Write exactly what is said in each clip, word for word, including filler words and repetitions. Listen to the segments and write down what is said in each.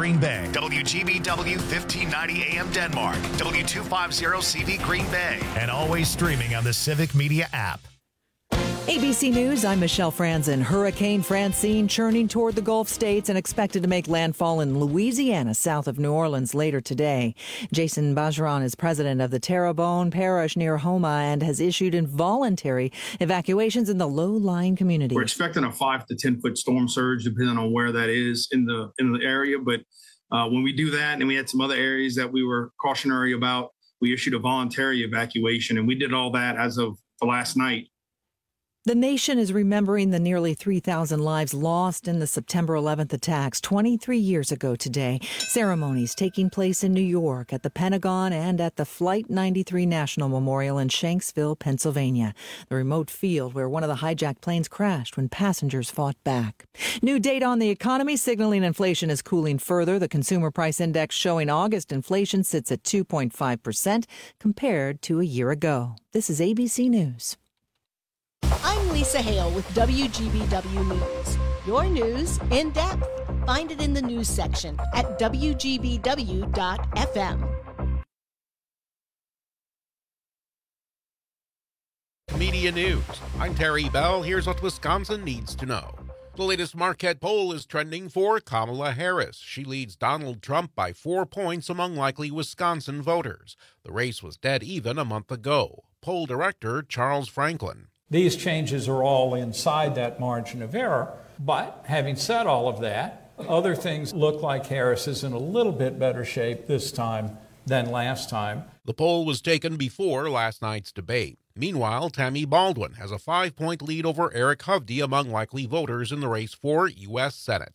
Green Bay. W G B W fifteen ninety A M Denmark. W two fifty C V Green Bay. And always streaming on the Civic Media app. A B C News, I'm Michelle Franzen. Hurricane Francine churning toward the Gulf states and expected to make landfall in Louisiana, south of New Orleans, later today. Jason Bajaran is president of the Terrebonne Parish near Homa and has issued involuntary evacuations in the low-lying community. We're expecting a five to ten foot storm surge, depending on where that is in the in the area. But uh, when we do that, and we had some other areas that we were cautionary about, we issued a voluntary evacuation, and we did all that as of the last night. The nation is remembering the nearly three thousand lives lost in the September eleventh attacks twenty-three years ago today. Ceremonies taking place in New York, at the Pentagon, and at the Flight ninety-three National Memorial in Shanksville, Pennsylvania, the remote field where one of the hijacked planes crashed when passengers fought back. New data on the economy signaling inflation is cooling further. The Consumer Price Index showing August inflation sits at two point five percent compared to a year ago. This is A B C News. I'm Lisa Hale with W G B W News. Your news in depth. Find it in the news section at W G B W dot F M. Media News. I'm Terry Bell. Here's what Wisconsin needs to know. The latest Marquette poll is trending for Kamala Harris. She leads Donald Trump by four points among likely Wisconsin voters. The race was dead even a month ago. Poll director Charles Franklin. These changes are all inside that margin of error. But having said all of that, other things look like Harris is in a little bit better shape this time than last time. The poll was taken before last night's debate. Meanwhile, Tammy Baldwin has a five-point lead over Eric Hovde among likely voters in the race for U S Senate.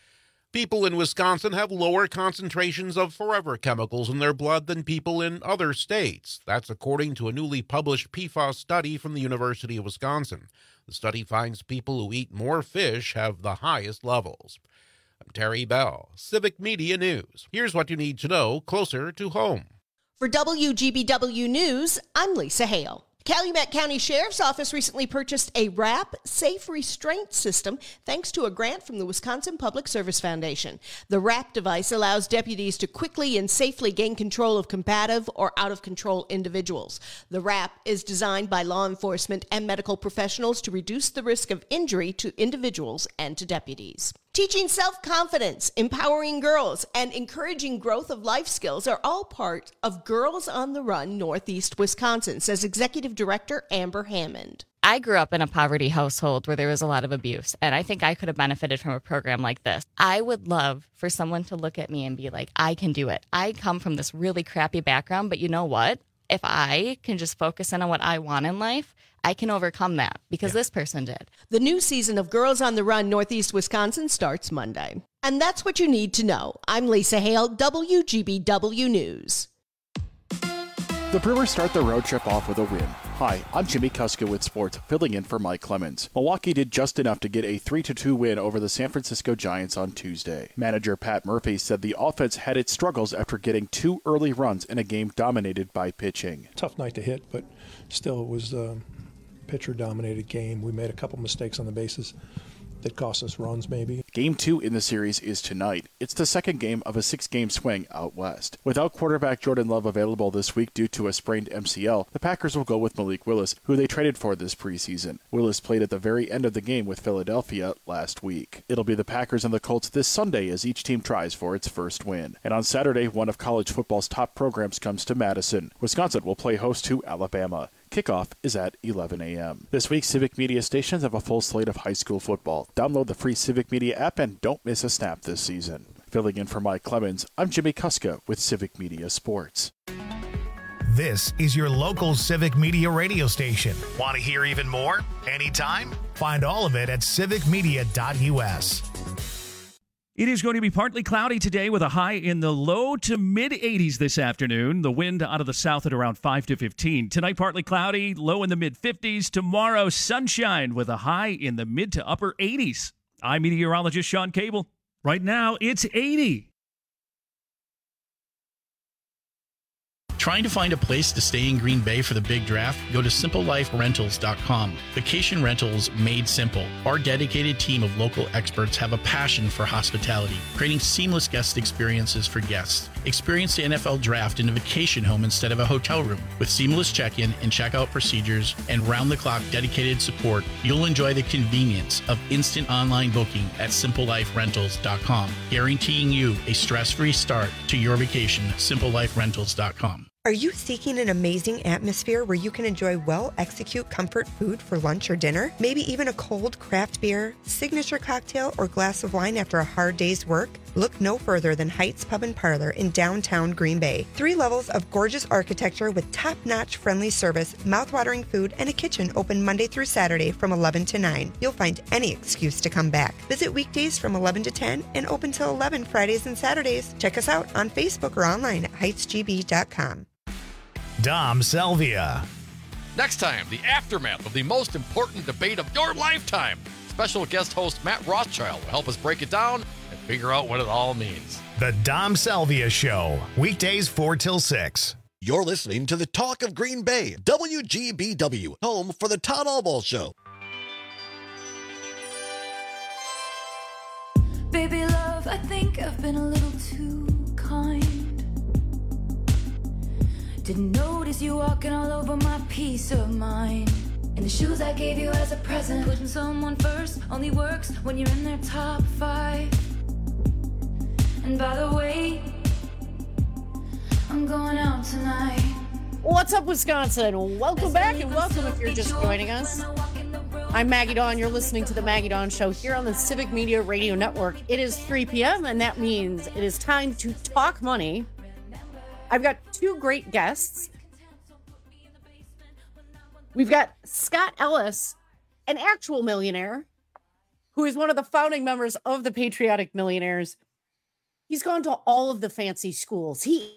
People in Wisconsin have lower concentrations of forever chemicals in their blood than people in other states. That's according to a newly published P FAS study from the University of Wisconsin. The study finds people who eat more fish have the highest levels. I'm Terry Bell, Civic Media News. Here's what you need to know closer to home. For W G B W News, I'm Lisa Hale. Calumet County Sheriff's Office recently purchased a R A P safe restraint system thanks to a grant from the Wisconsin Public Service Foundation. The R A P device allows deputies to quickly and safely gain control of combative or out-of-control individuals. The R A P is designed by law enforcement and medical professionals to reduce the risk of injury to individuals and to deputies. Teaching self-confidence, empowering girls, and encouraging growth of life skills are all part of Girls on the Run Northeast Wisconsin, says Executive Director Amber Hammond. I grew up in a poverty household where there was a lot of abuse, and I think I could have benefited from a program like this. I would love for someone to look at me and be like, I can do it. I come from this really crappy background, but you know what? If I can just focus in on what I want in life, I can overcome that because yeah. this person did. The new season of Girls on the Run Northeast Wisconsin starts Monday. And that's what you need to know. I'm Lisa Hale, W G B W News. The Brewers start the road trip off with a win. Hi, I'm Jimmy Kuska with sports, filling in for Mike Clemens. Milwaukee did just enough to get a three to two win over the San Francisco Giants on Tuesday. Manager Pat Murphy said the offense had its struggles after getting two early runs in a game dominated by pitching. Tough night to hit, but still it was a pitcher-dominated game. We made a couple mistakes on the bases that cost us runs, maybe. Game two in the series is tonight. It's the second game of a six-game swing out west. Without quarterback Jordan Love available this week due to a sprained M C L, the Packers will go with Malik Willis, who they traded for this preseason. Willis played at the very end of the game with Philadelphia last week. It'll be the Packers and the Colts this Sunday as each team tries for its first win. And on Saturday, one of college football's top programs comes to Madison. Wisconsin will play host to Alabama. Kickoff is at eleven a.m. This week, Civic Media stations have a full slate of high school football. Download the free Civic Media app and don't miss a snap this season. Filling in for Mike Clemens, I'm Jimmy Kuska with Civic Media Sports. This is your local Civic Media radio station. Want to hear even more? Anytime? Find all of it at civic media dot u s. It is going to be partly cloudy today with a high in the low to mid eighties this afternoon. The wind out of the south at around five to fifteen. Tonight, partly cloudy, low in the mid fifties. Tomorrow, sunshine with a high in the mid to upper eighties. I'm meteorologist Sean Cable. Right now, it's eighty. Trying to find a place to stay in Green Bay for the big draft? Go to simple life rentals dot com. Vacation rentals made simple. Our dedicated team of local experts have a passion for hospitality, creating seamless guest experiences for guests. Experience the N F L draft in a vacation home instead of a hotel room. With seamless check-in and check-out procedures and round-the-clock dedicated support, you'll enjoy the convenience of instant online booking at simple life rentals dot com, guaranteeing you a stress-free start to your vacation. simple life rentals dot com. Are you seeking an amazing atmosphere where you can enjoy well-execute comfort food for lunch or dinner? Maybe even a cold craft beer, signature cocktail, or glass of wine after a hard day's work? Look no further than Heights Pub and Parlor in downtown Green Bay. Three levels of gorgeous architecture with top-notch friendly service, mouth-watering food, and a kitchen open Monday through Saturday from eleven to nine. You'll find any excuse to come back. Visit weekdays from eleven to ten and open till eleven Fridays and Saturdays. Check us out on Facebook or online at heights g b dot com. Dom Salvia. Next time, the aftermath of the most important debate of your lifetime. Special guest host Matt Rothschild will help us break it down and figure out what it all means. The Dom Salvia Show, weekdays four till six. You're listening to the Talk of Green Bay, W G B W, home for the Todd Albaugh Show. Baby love, I think I've been a little too kind. Didn't notice you walking all over my peace of mind. And the shoes I gave you as a present. Putting someone first only works when you're in their top five. And by the way, I'm going out tonight. What's up, Wisconsin? Welcome back and welcome if you're just joining us. I'm Maggie Dawn. You're listening to the Maggie Dawn Show here on the Civic Media Radio Network. It is three p.m. and that means it is time to talk money. I've got two great guests. We've got Scott Ellis, an actual millionaire, who is one of the founding members of the Patriotic Millionaires. He's gone to all of the fancy schools. He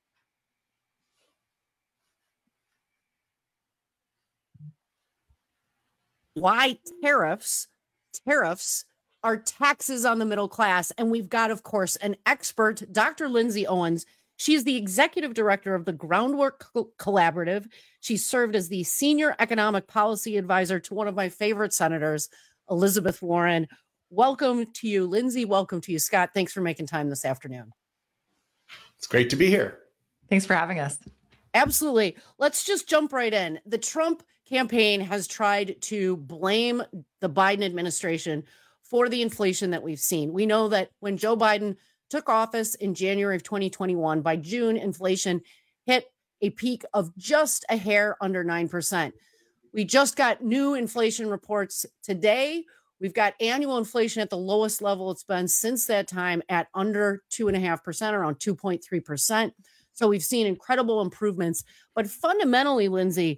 Why tariffs, tariffs are taxes on the middle class. And we've got, of course, an expert, Doctor Lindsay Owens. She is the executive director of the Groundwork Collaborative. She served as the senior economic policy advisor to one of my favorite senators, Elizabeth Warren. Welcome to you, Lindsay. Welcome to you, Scott. Thanks for making time this afternoon. It's great to be here. Thanks for having us. Absolutely. Let's just jump right in. The Trump campaign has tried to blame the Biden administration for the inflation that we've seen. We know that when Joe Biden took office in January of twenty twenty-one, by June, inflation hit a peak of just a hair under nine percent. We just got new inflation reports today. We've got annual inflation at the lowest level it's been since that time at under two point five percent, around two point three percent. So we've seen incredible improvements. But fundamentally, Lindsay,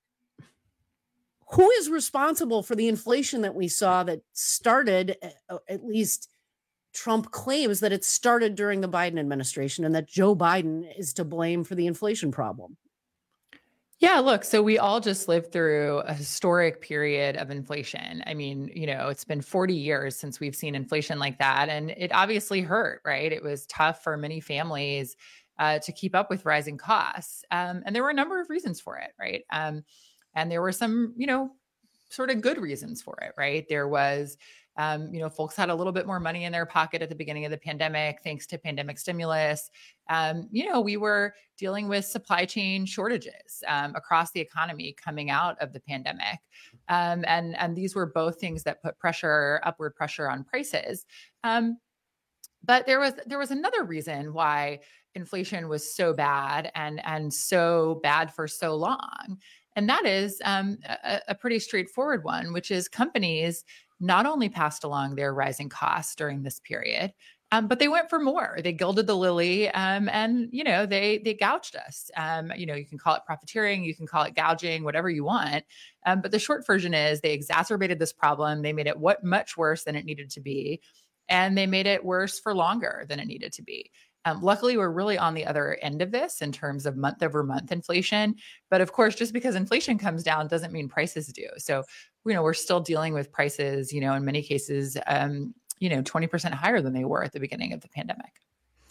who is responsible for the inflation that we saw that started, at least Trump claims that it started during the Biden administration and that Joe Biden is to blame for the inflation problem? Yeah, look, so we all just lived through a historic period of inflation. I mean, you know, it's been forty years since we've seen inflation like that. And it obviously hurt, right? It was tough for many families uh, to keep up with rising costs. Um, and there were a number of reasons for it, right? Um, and there were some, you know, sort of good reasons for it, right? There was Um, you know, folks had a little bit more money in their pocket at the beginning of the pandemic, thanks to pandemic stimulus. Um, you know, we were dealing with supply chain shortages um, across the economy coming out of the pandemic. Um, and, and these were both things that put pressure, upward pressure on prices. Um, but there was there was another reason why inflation was so bad and, and so bad for so long. And that is um, a, a pretty straightforward one, which is companies not only passed along their rising costs during this period, um, but they went for more. They gilded the lily, um, and you know they they gouged us. Um, you know, you can call it profiteering, you can call it gouging, whatever you want. Um, but the short version is they exacerbated this problem. They made it what much worse than it needed to be, and they made it worse for longer than it needed to be. Um, luckily, we're really on the other end of this in terms of month over month inflation. But of course, just because inflation comes down doesn't mean prices do. So, you know, we're still dealing with prices, you know, in many cases, um, you know, twenty percent higher than they were at the beginning of the pandemic.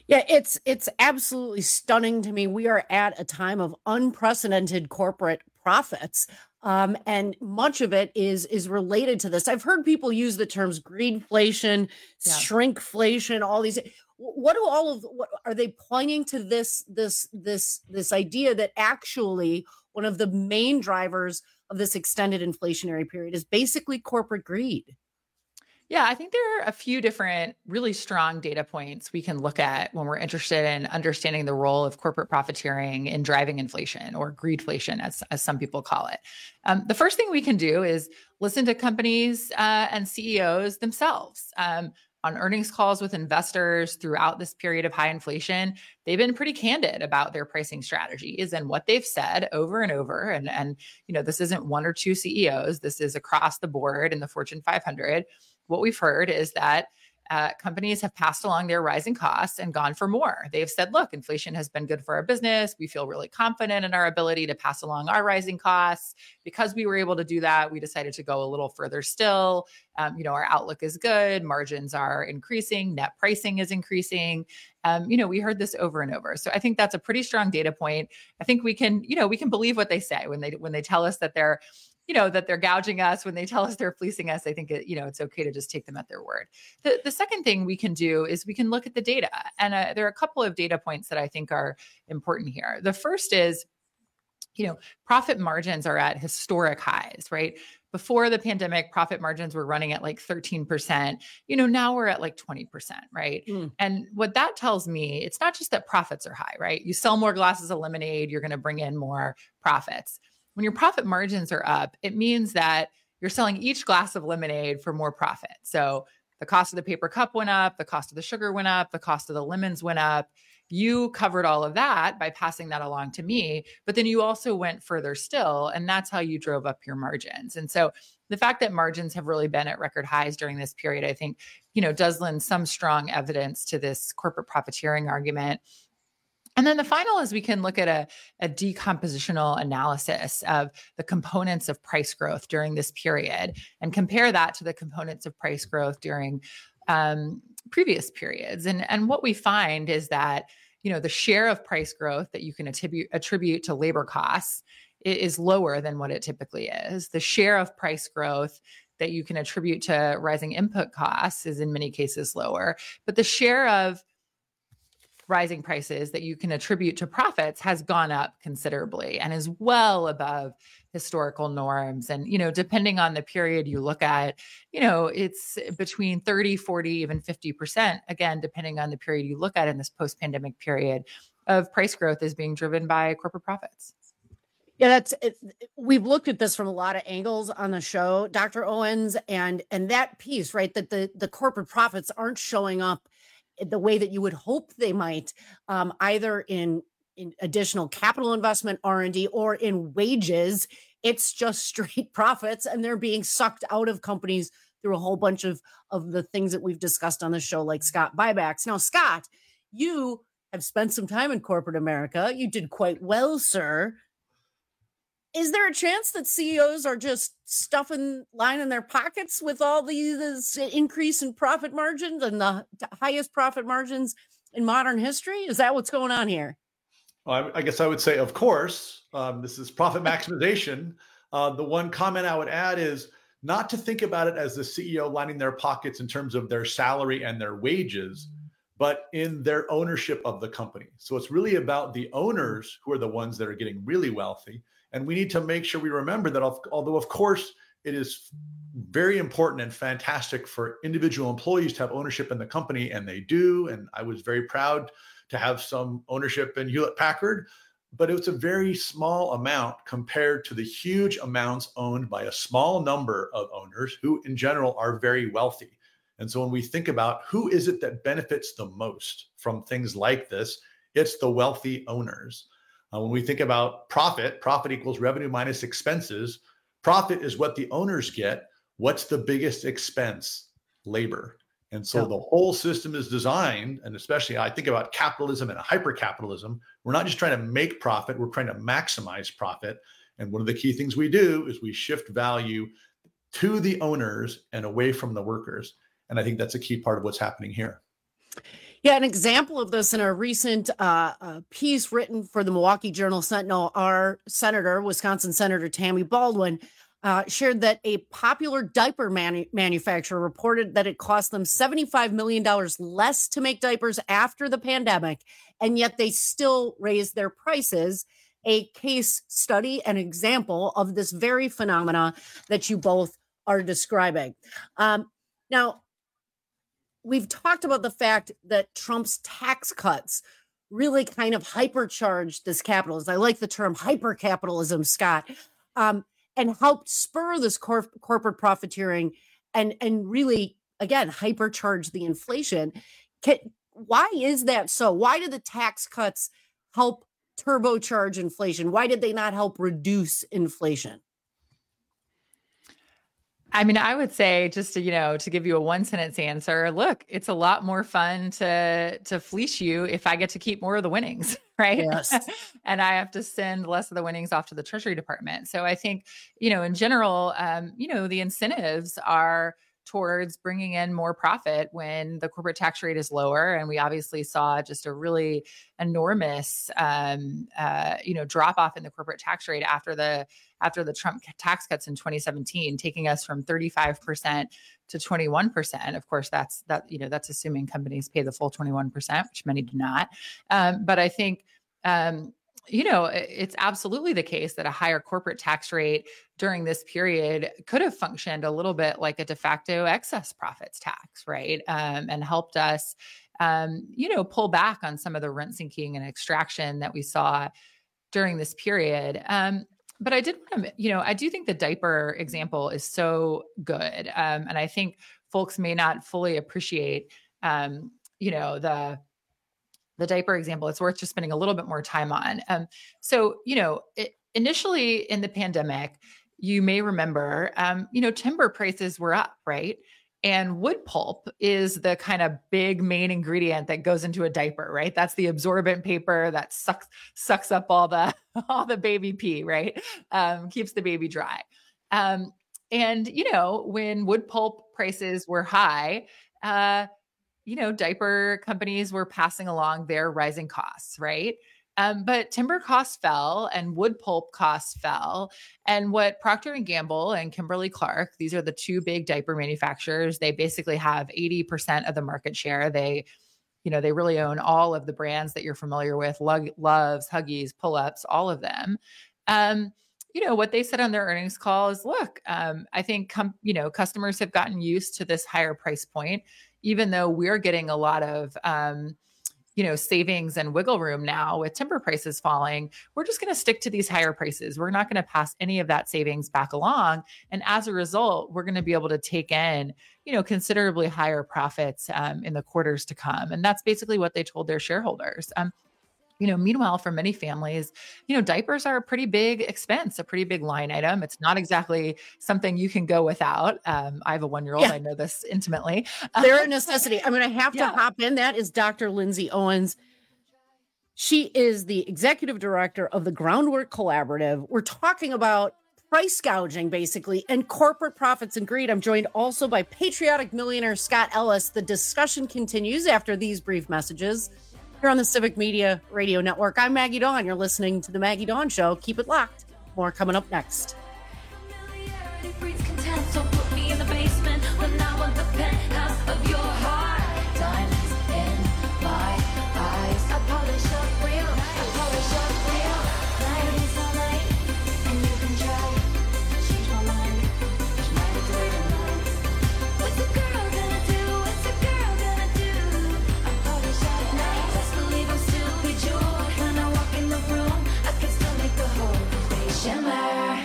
Yeah, it's it's absolutely stunning to me. We are at a time of unprecedented corporate profits. Um, and much of it is is related to this. I've heard people use the terms greedflation, Yeah. shrinkflation, all these. What do all of what are they pointing to this this this this idea that actually one of the main drivers of this extended inflationary period is basically corporate greed? Yeah, I think there are a few different really strong data points we can look at when we're interested in understanding the role of corporate profiteering in driving inflation, or greedflation, as, as some people call it. Um, the first thing we can do is listen to companies uh, and C E Os themselves. Um, on earnings calls with investors throughout this period of high inflation, they've been pretty candid about their pricing strategies and what they've said over and over. And, and you know, this isn't one or two C E Os. This is across the board in the Fortune five hundred. What we've heard is that uh, companies have passed along their rising costs and gone for more. They've said, look, inflation has been good for our business. We feel really confident in our ability to pass along our rising costs. Because we were able to do that, we decided to go a little further still. Um, you know, our outlook is good. Margins are increasing. Net pricing is increasing. Um, you know, we heard this over and over. So I think that's a pretty strong data point. I think we can, you know, we can believe what they say when they when they tell us that they're you know, that they're gouging us, when they tell us they're fleecing us. I think, it, you know, it's okay to just take them at their word. The, the second thing we can do is we can look at the data. And uh, there are a couple of data points that I think are important here. The first is, you know, profit margins are at historic highs, right? Before the pandemic, profit margins were running at like thirteen percent. You know, now we're at like twenty percent, right? Mm. And what that tells me, it's not just that profits are high, right? You sell more glasses of lemonade, you're going to bring in more profits. When your profit margins are up, it means that you're selling each glass of lemonade for more profit. So the cost of the paper cup went up, the cost of the sugar went up, the cost of the lemons went up. You covered all of that by passing that along to me, but then you also went further still, and that's how you drove up your margins. And so the fact that margins have really been at record highs during this period, I think, you know, does lend some strong evidence to this corporate profiteering argument. And then the final is we can look at a, a decompositional analysis of the components of price growth during this period and compare that to the components of price growth during um, previous periods. And, and what we find is that, you know, the share of price growth that you can attribute, attribute to labor costs is lower than what it typically is. The share of price growth that you can attribute to rising input costs is in many cases lower, but the share of rising prices that you can attribute to profits has gone up considerably and is well above historical norms. And, you know, depending on the period you look at, you know, it's between thirty, forty, even fifty percent, again, depending on the period you look at in this post-pandemic period of price growth is being driven by corporate profits. Yeah, that's it. We've looked at this from a lot of angles on the show, Doctor Owens, and and that piece, right, that the the corporate profits aren't showing up the way that you would hope they might, um, either in, in additional capital investment, R and D, or in wages. It's just straight profits, and they're being sucked out of companies through a whole bunch of, of the things that we've discussed on the show, like Scott buybacks. Now, Scott, you have spent some time in corporate America. You did quite well, sir. Is there a chance that C E Os are just stuffing line in their pockets with all these increase in profit margins and the highest profit margins in modern history? Is that what's going on here? Well, I, I guess I would say, of course, um, this is profit maximization. Uh, the one comment I would add is not to think about it as the C E O lining their pockets in terms of their salary and their wages, but in their ownership of the company. So it's really about the owners who are the ones that are getting really wealthy. And we need to make sure we remember that although, of course, it is very important and fantastic for individual employees to have ownership in the company, and they do. And I was very proud to have some ownership in Hewlett Packard, but it's a very small amount compared to the huge amounts owned by a small number of owners who in general are very wealthy. And so when we think about who is it that benefits the most from things like this, it's the wealthy owners. Uh, when we think about profit, profit equals revenue minus expenses. Profit is what the owners get. What's the biggest expense? Labor. And so yeah. the whole system is designed, and especially I think about capitalism and hyper-capitalism, we're not just trying to make profit, we're trying to maximize profit. And one of the key things we do is we shift value to the owners and away from the workers. And I think that's a key part of what's happening here. Yeah, an example of this in a recent uh, uh, piece written for the Milwaukee Journal Sentinel, our senator, Wisconsin Senator Tammy Baldwin, uh, shared that a popular diaper manu- manufacturer reported that it cost them seventy-five million dollars less to make diapers after the pandemic, and yet they still raised their prices. A case study, an example of this very phenomena that you both are describing. Um, now, we've talked about the fact that Trump's tax cuts really kind of hypercharged this capitalism. I like the term hypercapitalism, Scott, um, and helped spur this cor- corporate profiteering and, and really, again, hypercharge the inflation. Can, why is that so? Why did the tax cuts help turbocharge inflation? Why did they not help reduce inflation? I mean, I would say, just to, you know, to give you a one sentence answer, look, it's a lot more fun to to fleece you if I get to keep more of the winnings, right? Yes. And I have to send less of the winnings off to the Treasury Department. So I think, you know, in general, um, you know, the incentives are towards bringing in more profit when the corporate tax rate is lower. And we obviously saw just a really enormous, um, uh, you know, drop off in the corporate tax rate after the after the Trump tax cuts in twenty seventeen, taking us from thirty-five percent to twenty-one percent. Of course, that's that, you know, that's assuming companies pay the full twenty-one percent, which many do not. Um, but I think, um, you know, it's absolutely the case that a higher corporate tax rate during this period could have functioned a little bit like a de facto excess profits tax, right? Um, and helped us, um, you know, pull back on some of the rent sinking and extraction that we saw during this period. Um, but I did want to, you know, I do think the diaper example is so good. Um, and I think folks may not fully appreciate, um, you know, the the diaper example. It's worth just spending a little bit more time on. Um, so, you know, it, initially in the pandemic, you may remember, um, you know, timber prices were up, right? And wood pulp is the kind of big main ingredient that goes into a diaper, right? That's the absorbent paper that sucks sucks up all the all the baby pee, right? Um, keeps the baby dry. Um, and you know, when wood pulp prices were high, uh, you know, diaper companies were passing along their rising costs, right? Um, but timber costs fell and wood pulp costs fell. And what Procter and Gamble and Kimberly-Clark, these are the two big diaper manufacturers, they basically have eighty percent of the market share. They, you know, they really own all of the brands that you're familiar with, Lug, Loves, Huggies, Pull-Ups, all of them. Um, you know, what they said on their earnings call is, look, um, I think, com- you know, customers have gotten used to this higher price point, even though we're getting a lot of, um, you know, savings and wiggle room now with timber prices falling. We're just going to stick to these higher prices. We're not going to pass any of that savings back along. And as a result, we're going to be able to take in, you know, considerably higher profits um, in the quarters to come. And that's basically what they told their shareholders. Um, You know, meanwhile, for many families, you know, diapers are a pretty big expense, a pretty big line item. It's not exactly something you can go without. Um, I have a one-year-old. Yeah. I know this intimately. They're a necessity. I'm going to have to Yeah. hop in. That is Doctor Lindsay Owens. She is the executive director of the Groundwork Collaborative. We're talking about price gouging, basically, and corporate profits and greed. I'm joined also by patriotic millionaire Scott Ellis. The discussion continues after these brief messages. Here on the Civic Media Radio Network, I'm Maggie Dawn. You're listening to The Maggie Dawn Show. Keep it locked. More coming up next. So put me in the basement when I want the penthouse of your heart. Diamonds in my eyes. I polish up real. I polish up real. Light is all light, and you can try to change my mind. Try to do it tonight. What's a girl gonna do? What's a girl gonna do? I polish up nights. Best believe I'm still bejeweled. When I walk in the room, I can still make the whole place shimmer.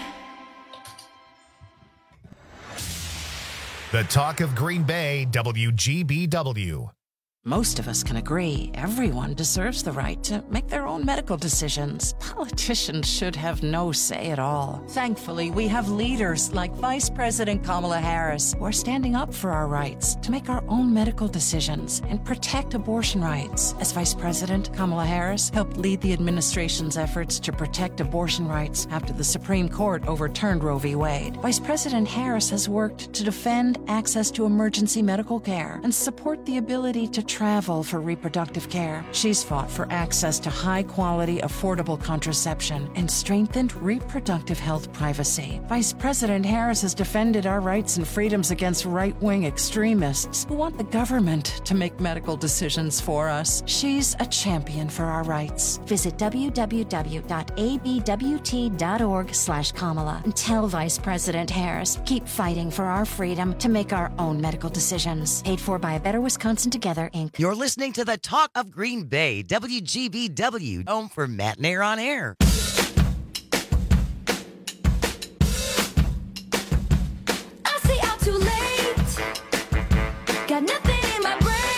The talk of Green Bay, W G B W. Most of us can agree everyone deserves the right to make their own medical decisions. Politicians should have no say at all. Thankfully, we have leaders like Vice President Kamala Harris who are standing up for our rights to make our own medical decisions and protect abortion rights. As Vice President, Kamala Harris helped lead the administration's efforts to protect abortion rights after the Supreme Court overturned Roe v. Wade. Vice President Harris has worked to defend access to emergency medical care and support the ability to travel for reproductive care. She's fought for access to high-quality, affordable contraception and strengthened reproductive health privacy. Vice President Harris has defended our rights and freedoms against right-wing extremists who want the government to make medical decisions for us. She's a champion for our rights. Visit w w w dot a b w t dot org slash Kamala and tell Vice President Harris, keep fighting for our freedom to make our own medical decisions. Paid for by A Better Wisconsin Together, Incorporated. You're listening to the Talk of Green Bay, W G B W, home for Matt Nair on Air. I stay out too late. Got nothing in my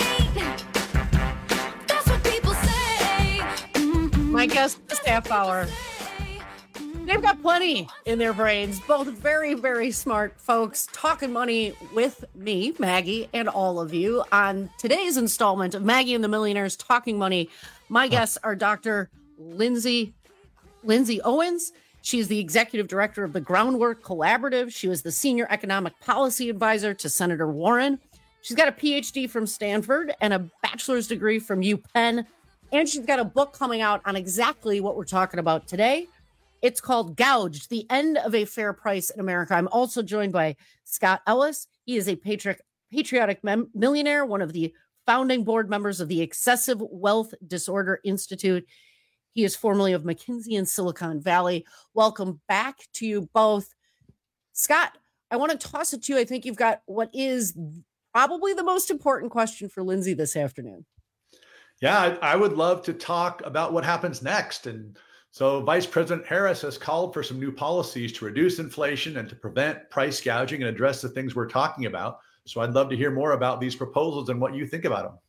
brain. That's what people say. Mm-hmm. My guest this half hour, they've got plenty in their brains. Both very, very smart folks talking money with me, Maggie, and all of you on today's installment of Maggie and the Millionaires Talking Money. My guests are Doctor Lindsay, Lindsay Owens. She is the executive director of the Groundwork Collaborative. She was the senior economic policy advisor to Senator Warren. She's got a P H D from Stanford and a bachelor's degree from UPenn. And she's got a book coming out on exactly what we're talking about today. It's called Gouged, The End of a Fair Price in America. I'm also joined by Scott Ellis. He is a patriot, patriotic mem- millionaire, one of the founding board members of the Excessive Wealth Disorder Institute. He is formerly of McKinsey in Silicon Valley. Welcome back to you both. Scott, I want to toss it to you. I think you've got what is probably the most important question for Lindsay this afternoon. Yeah, I, I would love to talk about what happens next. And so Vice President Harris has called for some new policies to reduce inflation and to prevent price gouging and address the things we're talking about. So I'd love to hear more about these proposals and what you think about them.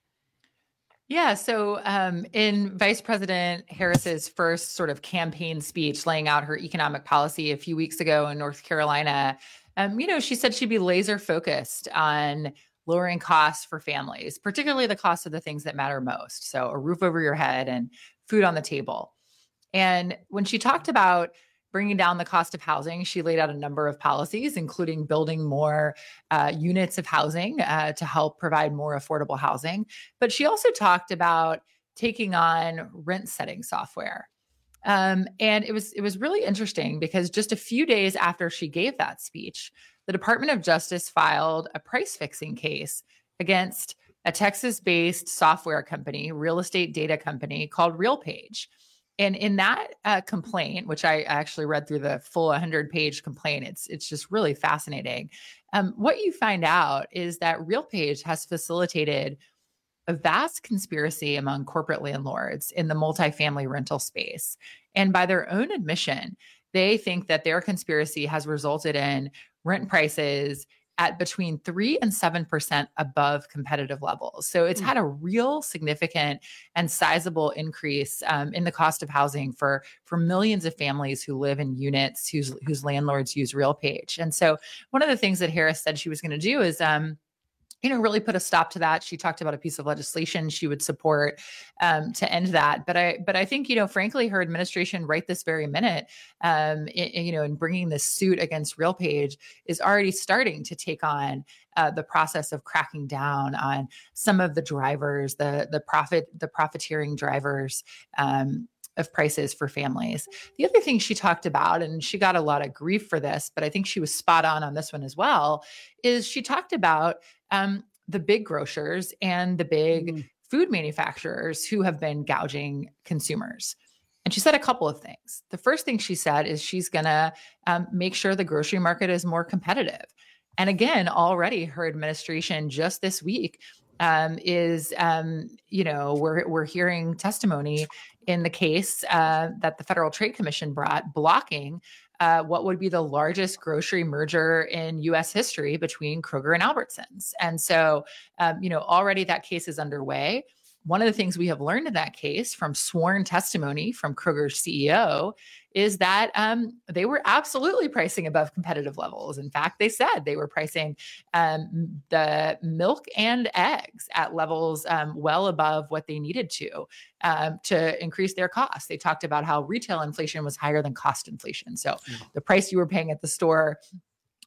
Yeah. So um, in Vice President Harris's first sort of campaign speech laying out her economic policy a few weeks ago in North Carolina, um, you know, she said she'd be laser focused on lowering costs for families, particularly the cost of the things that matter most. So a roof over your head and food on the table. And when she talked about bringing down the cost of housing, she laid out a number of policies, including building more uh, units of housing uh, to help provide more affordable housing. But she also talked about taking on rent setting software. Um, and it was it was really interesting because just a few days after she gave that speech, the Department of Justice filed a price fixing case against a Texas-based software company, real estate data company called RealPage. And in that uh, complaint, which I actually read through the full one hundred page complaint, it's it's just really fascinating. Um, what you find out is that RealPage has facilitated a vast conspiracy among corporate landlords in the multifamily rental space. And by their own admission, they think that their conspiracy has resulted in rent prices at between three and seven percent above competitive levels. So it's had a real significant and sizable increase um, in the cost of housing for, for millions of families who live in units whose, whose landlords use RealPage. And so one of the things that Harris said she was going to do is, um, you know, really put a stop to that. She talked about a piece of legislation she would support um, to end that. But I, but I think, you know, frankly, her administration right this very minute, um, in, you know, in bringing this suit against RealPage is already starting to take on uh, the process of cracking down on some of the drivers, the the profit, the profiteering drivers. Um, of prices for families. The other thing she talked about, and she got a lot of grief for this, but I think she was spot on on this one as well, is she talked about um, the big grocers and the big mm. food manufacturers who have been gouging consumers. And she said a couple of things. The first thing she said is she's going to um, make sure the grocery market is more competitive. And again, already her administration just this week um, is, um, you know, we're we're hearing testimony in the case uh, that the Federal Trade Commission brought, blocking uh, what would be the largest grocery merger in U S history between Kroger and Albertsons. And so, um, you know, already that case is underway. One of the things we have learned in that case from sworn testimony from Kroger's C E O is that um, they were absolutely pricing above competitive levels. In fact, they said they were pricing um, the milk and eggs at levels um, well above what they needed to um, to increase their costs. They talked about how retail inflation was higher than cost inflation. So mm-hmm. the price you were paying at the store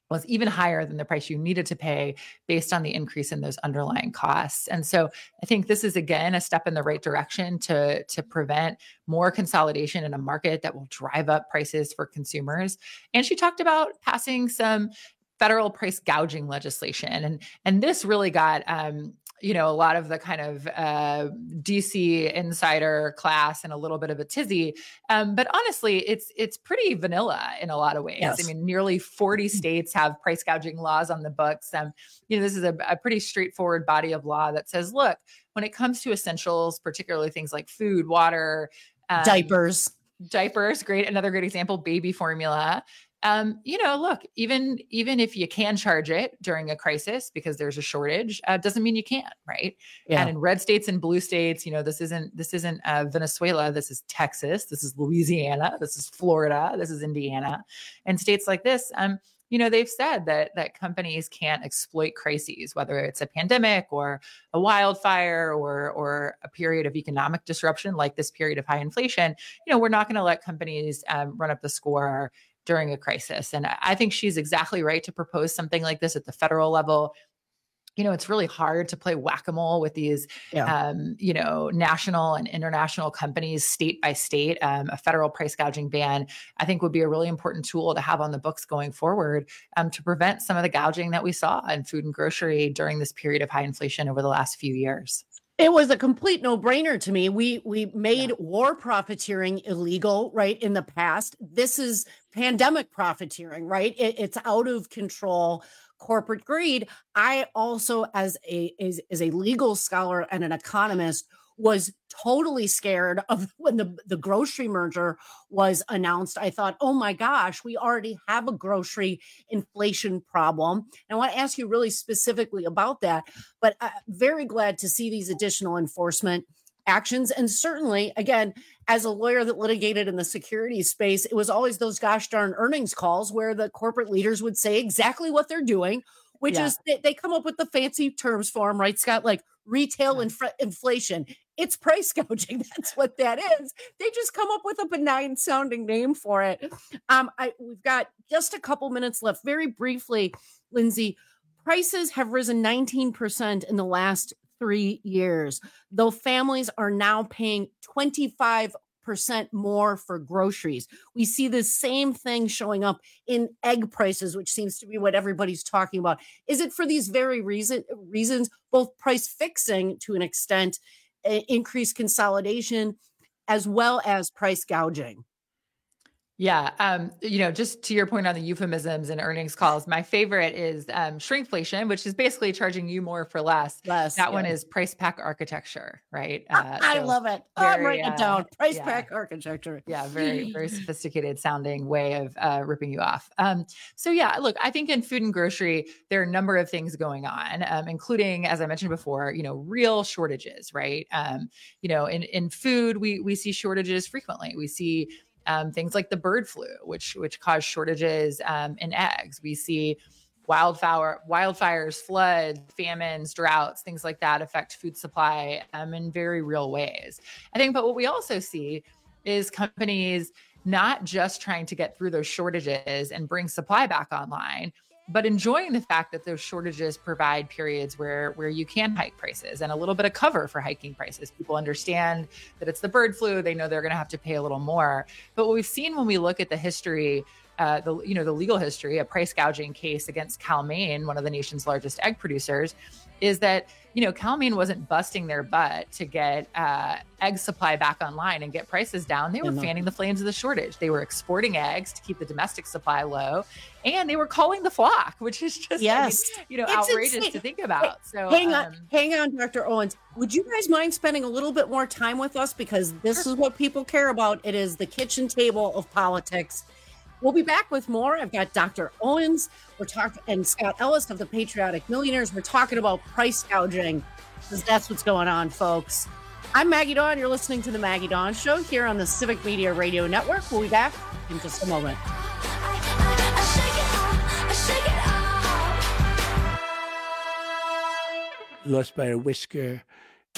was even higher than the price you needed to pay based on the increase in those underlying costs. And so I think this is, again, a step in the right direction to, to prevent more consolidation in a market that will drive up prices for consumers. And she talked about passing some federal price gouging legislation. And, and this really got, um, you know, a lot of the kind of uh, D C insider class and a little bit of a tizzy. Um, but honestly, it's it's pretty vanilla in a lot of ways. Yes. I mean, nearly forty states have price gouging laws on the books. Um, you know, this is a, a pretty straightforward body of law that says, look, when it comes to essentials, particularly things like food, water, um, diapers, diapers, great. Another great example, baby formula. Um, you know, look, even even if you can charge it during a crisis because there's a shortage, uh, doesn't mean you can't, right? Yeah. And in red states and blue states, you know, this isn't this isn't uh, Venezuela. This is Texas. This is Louisiana. This is Florida. This is Indiana, and states like this. Um, you know, they've said that that companies can't exploit crises, whether it's a pandemic or a wildfire or or a period of economic disruption like this period of high inflation. You know, we're not going to let companies um, run up the score during a crisis. And I think she's exactly right to propose something like this at the federal level. You know, it's really hard to play whack-a-mole with these, Yeah. um, you know, national and international companies state by state. Um, a federal price gouging ban, I think, would be a really important tool to have on the books going forward um, to prevent some of the gouging that we saw in food and grocery during this period of high inflation over the last few years. It was a complete no-brainer to me. We we made war profiteering illegal, right, in the past. This is pandemic profiteering, right? It, it's out of control corporate greed. I also, as a as, as a legal scholar and an economist, was totally scared of when the, the grocery merger was announced. I thought, oh my gosh, we already have a grocery inflation problem. And I want to ask you really specifically about that, but I'm very glad to see these additional enforcement actions. And certainly, again, as a lawyer that litigated in the securities space, it was always those gosh darn earnings calls where the corporate leaders would say exactly what they're doing, which Yeah. is they, they come up with the fancy terms for them, right, Scott? Like retail inf- inflation. It's price gouging. That's what that is. They just come up with a benign sounding name for it. Um, I, we've got just a couple minutes left. Very briefly, Lindsay, prices have risen nineteen percent in the last three years, though families are now paying twenty-five percent more for groceries. We see the same thing showing up in egg prices, which seems to be what everybody's talking about. Is it for these very reason, reasons, both price fixing to an extent, uh, increased consolidation, as well as price gouging? Yeah. Um, you know, just to your point on the euphemisms and earnings calls, my favorite is um, shrinkflation, which is basically charging you more for less. Less, that one yeah. is price pack architecture, right? I, I so love it. Oh, I'm very, writing it uh, down. Price yeah. pack architecture. Yeah, very, very sophisticated sounding way of uh, ripping you off. Um, so yeah, look, I think in food and grocery, there are a number of things going on, um, including, as I mentioned before, you know, real shortages, right? Um, you know, in, in food, we we see shortages frequently. We see um, things like the bird flu, which which cause shortages um, in eggs. We see wildfire, wildfires, floods, famines, droughts, things like that affect food supply um, in very real ways. I think, but what we also see is companies not just trying to get through those shortages and bring supply back online, but enjoying the fact that those shortages provide periods where, where you can hike prices and a little bit of cover for hiking prices. People understand that it's the bird flu. They know they're going to have to pay a little more. But what we've seen when we look at the history, uh, the you know the legal history, a price gouging case against Cal-Maine, one of the nation's largest egg producers, is that, you know, Cal-Maine wasn't busting their butt to get uh, egg supply back online and get prices down. They were Mhm. fanning the flames of the shortage. They were exporting eggs to keep the domestic supply low, and they were calling the flock, which is just, Yes. I mean, you know, It's outrageous insane. to think about. So hang um, on, hang on, Doctor Owens. Would you guys mind spending a little bit more time with us? Because this is what people care about. It is the kitchen table of politics. We'll be back with more. I've got Doctor Owens. We're talking, and Scott Ellis of the Patriotic Millionaires. We're talking about price gouging, because that's what's going on, folks. I'm Maggie Dawn. You're listening to the Maggie Dawn Show here on the Civic Media Radio Network. We'll be back in just a moment. Lost by a whisker.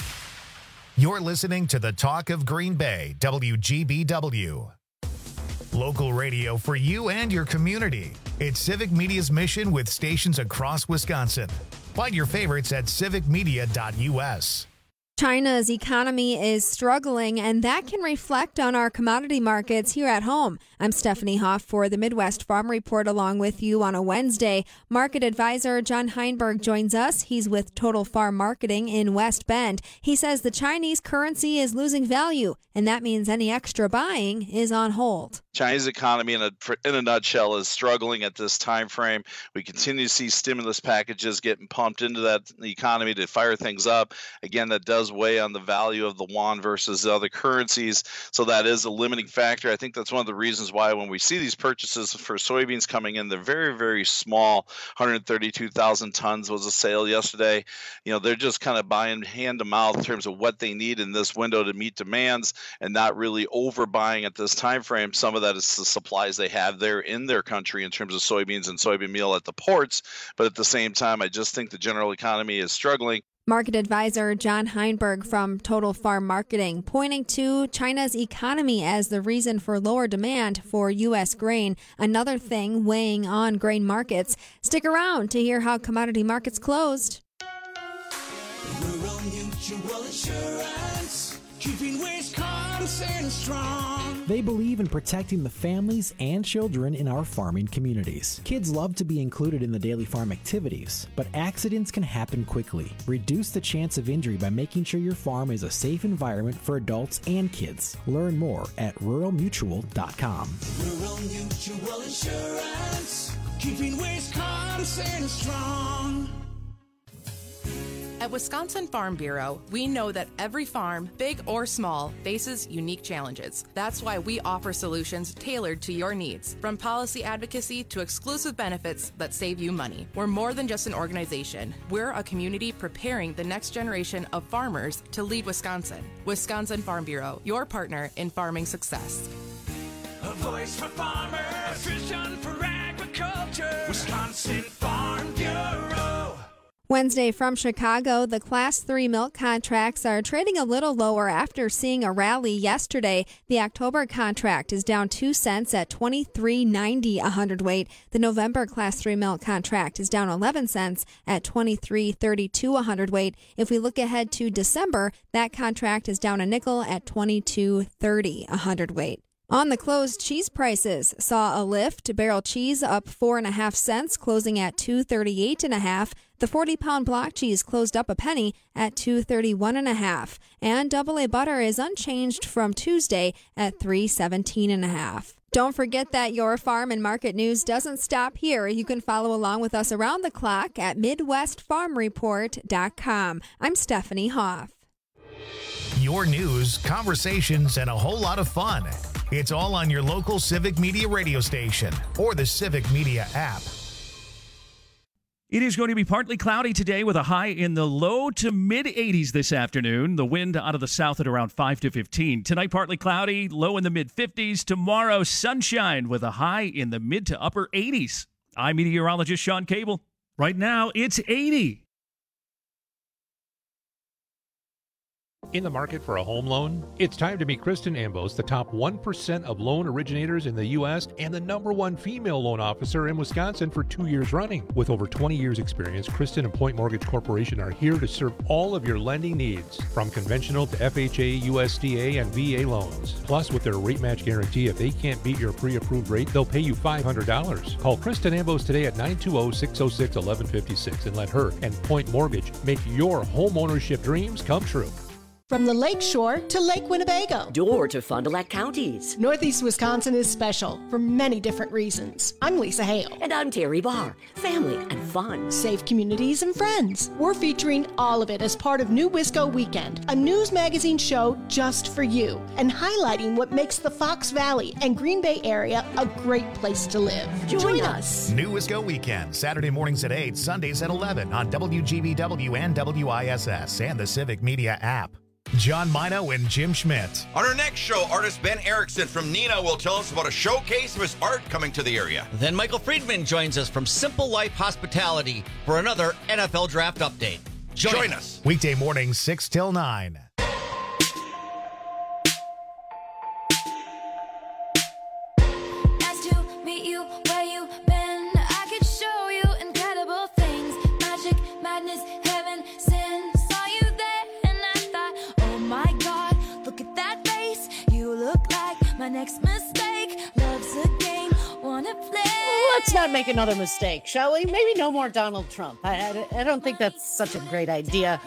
You're listening to the Talk of Green Bay, W G B W. Local radio for you and your community. It's Civic Media's mission with stations across Wisconsin. Find your favorites at civic media dot u s. China's economy is struggling, and that can reflect on our commodity markets here at home. I'm Stephanie Hoff for the Midwest Farm Report along with you on a Wednesday. Market advisor John Heinberg joins us. He's with Total Farm Marketing in West Bend. He says the Chinese currency is losing value, and that means any extra buying is on hold. Chinese economy in a in a nutshell is struggling at this time frame. We continue to see stimulus packages getting pumped into that economy to fire things up. Again, that does weigh on the value of the yuan versus the other currencies, so that is a limiting factor. I think that's one of the reasons why when we see these purchases for soybeans coming in, they're very, very small. one hundred thirty-two thousand tons was a sale yesterday. You know, they're just kind of buying hand to mouth in terms of what they need in this window to meet demands and not really overbuying at this time frame. Some of that is the supplies they have there in their country in terms of soybeans and soybean meal at the ports. But at the same time, I just think the general economy is struggling. Market advisor John Heinberg from Total Farm Marketing, pointing to China's economy as the reason for lower demand for U S grain, another thing weighing on grain markets. Stick around to hear how commodity markets closed. Rural Mutual Insurance, keeping Wisconsin strong. They believe in protecting the families and children in our farming communities. Kids love to be included in the daily farm activities, but accidents can happen quickly. Reduce the chance of injury by making sure your farm is a safe environment for adults and kids. Learn more at rural mutual dot com. Rural Mutual Insurance, keeping Wisconsin strong. At Wisconsin Farm Bureau, we know that every farm, big or small, faces unique challenges. That's why we offer solutions tailored to your needs, from policy advocacy to exclusive benefits that save you money. We're more than just an organization. We're a community preparing the next generation of farmers to lead Wisconsin. Wisconsin Farm Bureau, your partner in farming success. A voice for farmers, a vision for agriculture. Wisconsin Farm Bureau. Wednesday from Chicago, the Class three milk contracts are trading a little lower after seeing a rally yesterday. The October contract is down two cents at twenty-three ninety a hundredweight. The November Class three milk contract is down eleven cents at twenty-three thirty-two a hundredweight. If we look ahead to December, that contract is down a nickel at twenty-two thirty a hundredweight. On the closed, cheese prices saw a lift. Barrel cheese up four and a half cents, closing at two thirty-eight and a half. The forty-pound block cheese closed up a penny at two thirty-one and a half, and double A butter is unchanged from Tuesday at three seventeen and a half. Don't forget that your farm and market news doesn't stop here. You can follow along with us around the clock at midwest farm report dot com. I'm Stephanie Hoff. Your news, conversations, and a whole lot of fun. It's all on your local Civic Media radio station or the Civic Media app. It is going to be partly cloudy today with a high in the low to mid eighties this afternoon. The wind out of the south at around five to fifteen. Tonight, partly cloudy, low in the mid fifties. Tomorrow, sunshine with a high in the mid to upper eighties. I'm meteorologist Sean Cable. Right now, it's eighty. In the market for a home loan? It's time to meet Kristen Ambos, the top one percent of loan originators in the U S and the number one female loan officer in Wisconsin for two years running. With over twenty years experience, Kristen and Point Mortgage Corporation are here to serve all of your lending needs, from conventional to F H A, U S D A, and V A loans. Plus, with their rate match guarantee, if they can't beat your pre-approved rate, they'll pay you five hundred dollars. Call Kristen Ambos today at nine two zero, six zero six, one one five six and let her and Point Mortgage make your home ownership dreams come true. From the Lake Shore to Lake Winnebago. Door to Fond du Lac counties. Northeast Wisconsin is special for many different reasons. I'm Lisa Hale. And I'm Terry Barr. Family and fun. Safe communities and friends. We're featuring all of it as part of New Wisco Weekend, a news magazine show just for you, and highlighting what makes the Fox Valley and Green Bay area a great place to live. Join, Join us. New Wisco Weekend, Saturday mornings at eight, Sundays at eleven on W G B W and W I S S and the Civic Media app. John Mino and Jim Schmidt. On our next show, artist Ben Erickson from Neenah will tell us about a showcase of his art coming to the area. Then Michael Friedman joins us from Simple Life Hospitality for another N F L Draft update. Join, Join us. us. Weekday mornings, six till nine. my next mistake. Love's a game, wanna play. Let's not make another mistake, shall we? Maybe no more Donald Trump. I, I, I don't think that's such a great idea.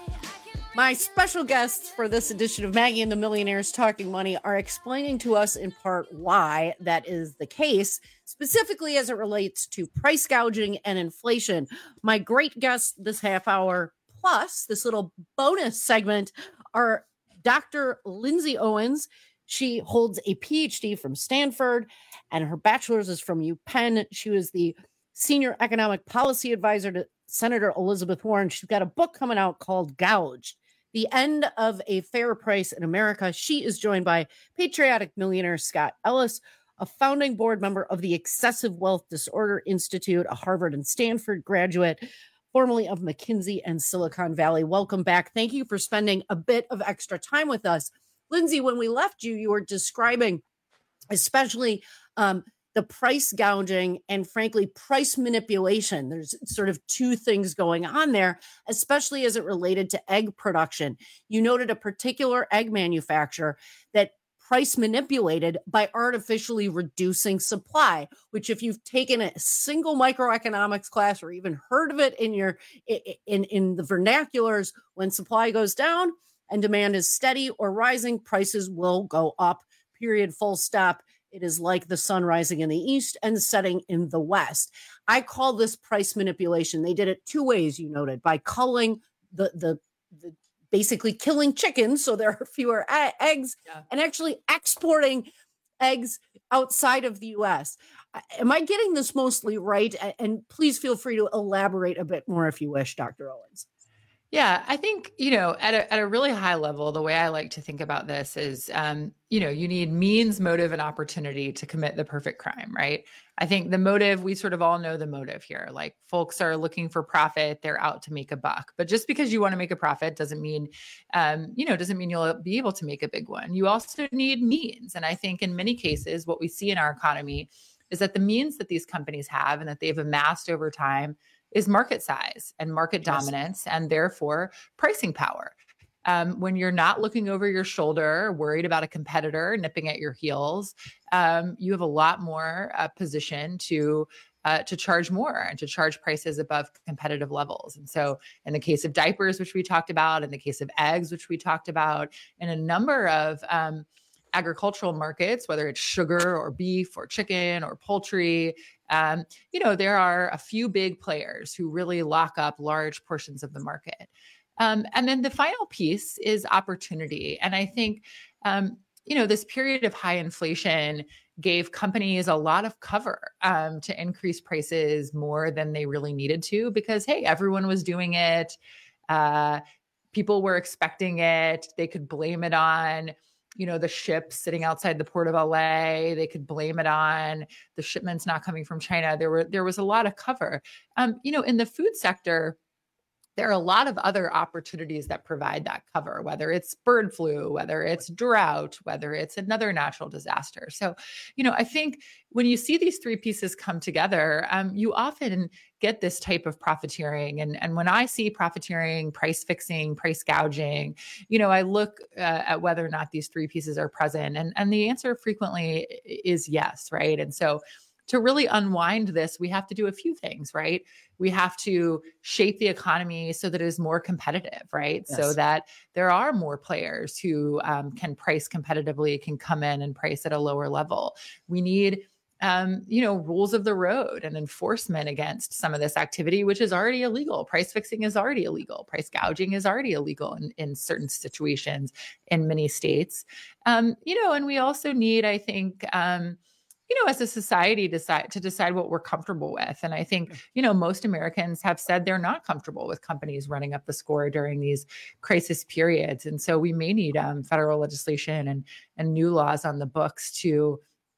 My special guests for this edition of Maggie and the Millionaires Talking Money are explaining to us in part why that is the case, specifically as it relates to price gouging and inflation. My great guests this half hour, plus this little bonus segment, are Doctor Lindsay Owens. She holds a P H D from Stanford, and her bachelor's is from UPenn. She was the senior economic policy advisor to Senator Elizabeth Warren. She's got a book coming out called Gouged: The End of a Fair Price in America. She is joined by patriotic millionaire Scott Ellis, a founding board member of the Excessive Wealth Disorder Institute, a Harvard and Stanford graduate, formerly of McKinsey and Silicon Valley. Welcome back. Thank you for spending a bit of extra time with us. Lindsay, when we left you, you were describing especially um, the price gouging and, frankly, price manipulation. There's sort of two things going on there, especially as it related to egg production. You noted a particular egg manufacturer that price manipulated by artificially reducing supply, which if you've taken a single microeconomics class or even heard of it in your in, in the vernaculars, when supply goes down and demand is steady or rising, prices will go up, period, full stop. It is like the sun rising in the east and setting in the west. I call this price manipulation. They did it two ways, you noted, by culling the, the, the basically killing chickens so there are fewer a- eggs yeah. and actually exporting eggs outside of the U S. Am I getting this mostly right? And please feel free to elaborate a bit more if you wish, Doctor Owens. Yeah, I think, you know, at a, at a really high level, the way I like to think about this is, um, you know, you need means, motive, and opportunity to commit the perfect crime, right? I think the motive, we sort of all know the motive here. Like, folks are looking for profit. They're out to make a buck. But just because you want to make a profit doesn't mean, um, you know, doesn't mean you'll be able to make a big one. You also need means. And I think in many cases, what we see in our economy is that the means that these companies have and that they've amassed over time is market size and market yes. dominance, and therefore pricing power. Um, when you're not looking over your shoulder, worried about a competitor nipping at your heels, um, you have a lot more uh, position to uh, to charge more and to charge prices above competitive levels. And so in the case of diapers, which we talked about, in the case of eggs, which we talked about, in a number of um, agricultural markets, whether it's sugar or beef or chicken or poultry, um, you know, there are a few big players who really lock up large portions of the market. Um, and then the final piece is opportunity. And I think, um, you know, this period of high inflation gave companies a lot of cover um, to increase prices more than they really needed to, because, hey, everyone was doing it. Uh, people were expecting it. They could blame it on, you know, the ships sitting outside the port of L A. They could blame it on the shipments not coming from China. There were there was a lot of cover. Um, you know, in the food sector, there are a lot of other opportunities that provide that cover, whether it's bird flu, whether it's drought, whether it's another natural disaster. So, you know, I think when you see these three pieces come together, um, you often get this type of profiteering. And, and when I see profiteering, price fixing, price gouging, you know, I look uh, at whether or not these three pieces are present. And, and the answer frequently is yes, right? And so to really unwind this, we have to do a few things, right? We have to shape the economy so that it is more competitive, right? Yes. So that there are more players who um, can price competitively, can come in and price at a lower level. We need, um, you know, rules of the road and enforcement against some of this activity, which is already illegal. Price fixing is already illegal. Price gouging is already illegal in, in certain situations in many states. Um, you know, and we also need, I think, um, you know, as a society decide to decide what we're comfortable with. And I think, you know, most Americans have said they're not comfortable with companies running up the score during these crisis periods. And so we may need um, federal legislation and, and new laws on the books to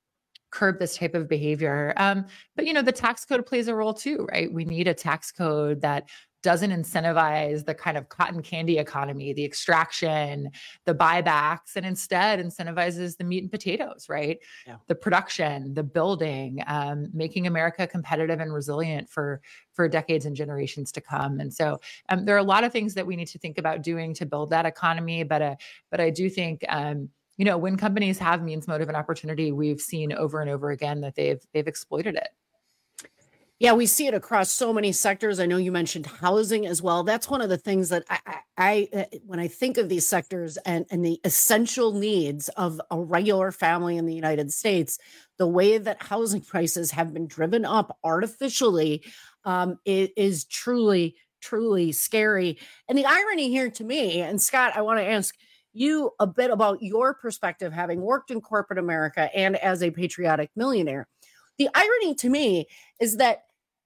curb this type of behavior. Um, but, you know, the tax code plays a role too, right? We need a tax code that doesn't incentivize the kind of cotton candy economy, the extraction, the buybacks, and instead incentivizes the meat and potatoes, right? Yeah. The production, the building, um, making America competitive and resilient for, for decades and generations to come. And so um, there are a lot of things that we need to think about doing to build that economy. But, uh, but I do think, um, you know, when companies have means, motive, and opportunity, we've seen over and over again that they've they've exploited it. Yeah, we see it across so many sectors. I know you mentioned housing as well. That's one of the things that I, I, I when I think of these sectors and, and the essential needs of a regular family in the United States, the way that housing prices have been driven up artificially um, is, is truly, truly scary. And the irony here to me, and Scott, I want to ask you a bit about your perspective, having worked in corporate America and as a patriotic millionaire. The irony to me is that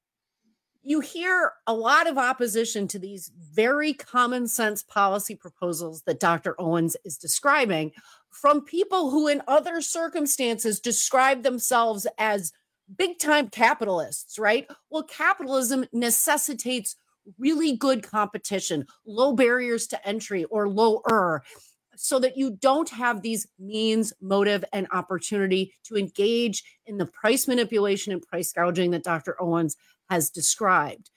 you hear a lot of opposition to these very common sense policy proposals that Doctor Owens is describing from people who in other circumstances describe themselves as big time capitalists, right? Well, capitalism necessitates really good competition, low barriers to entry or lower, so that you don't have these means, motive, and opportunity to engage in the price manipulation and price gouging that Doctor Owens has described.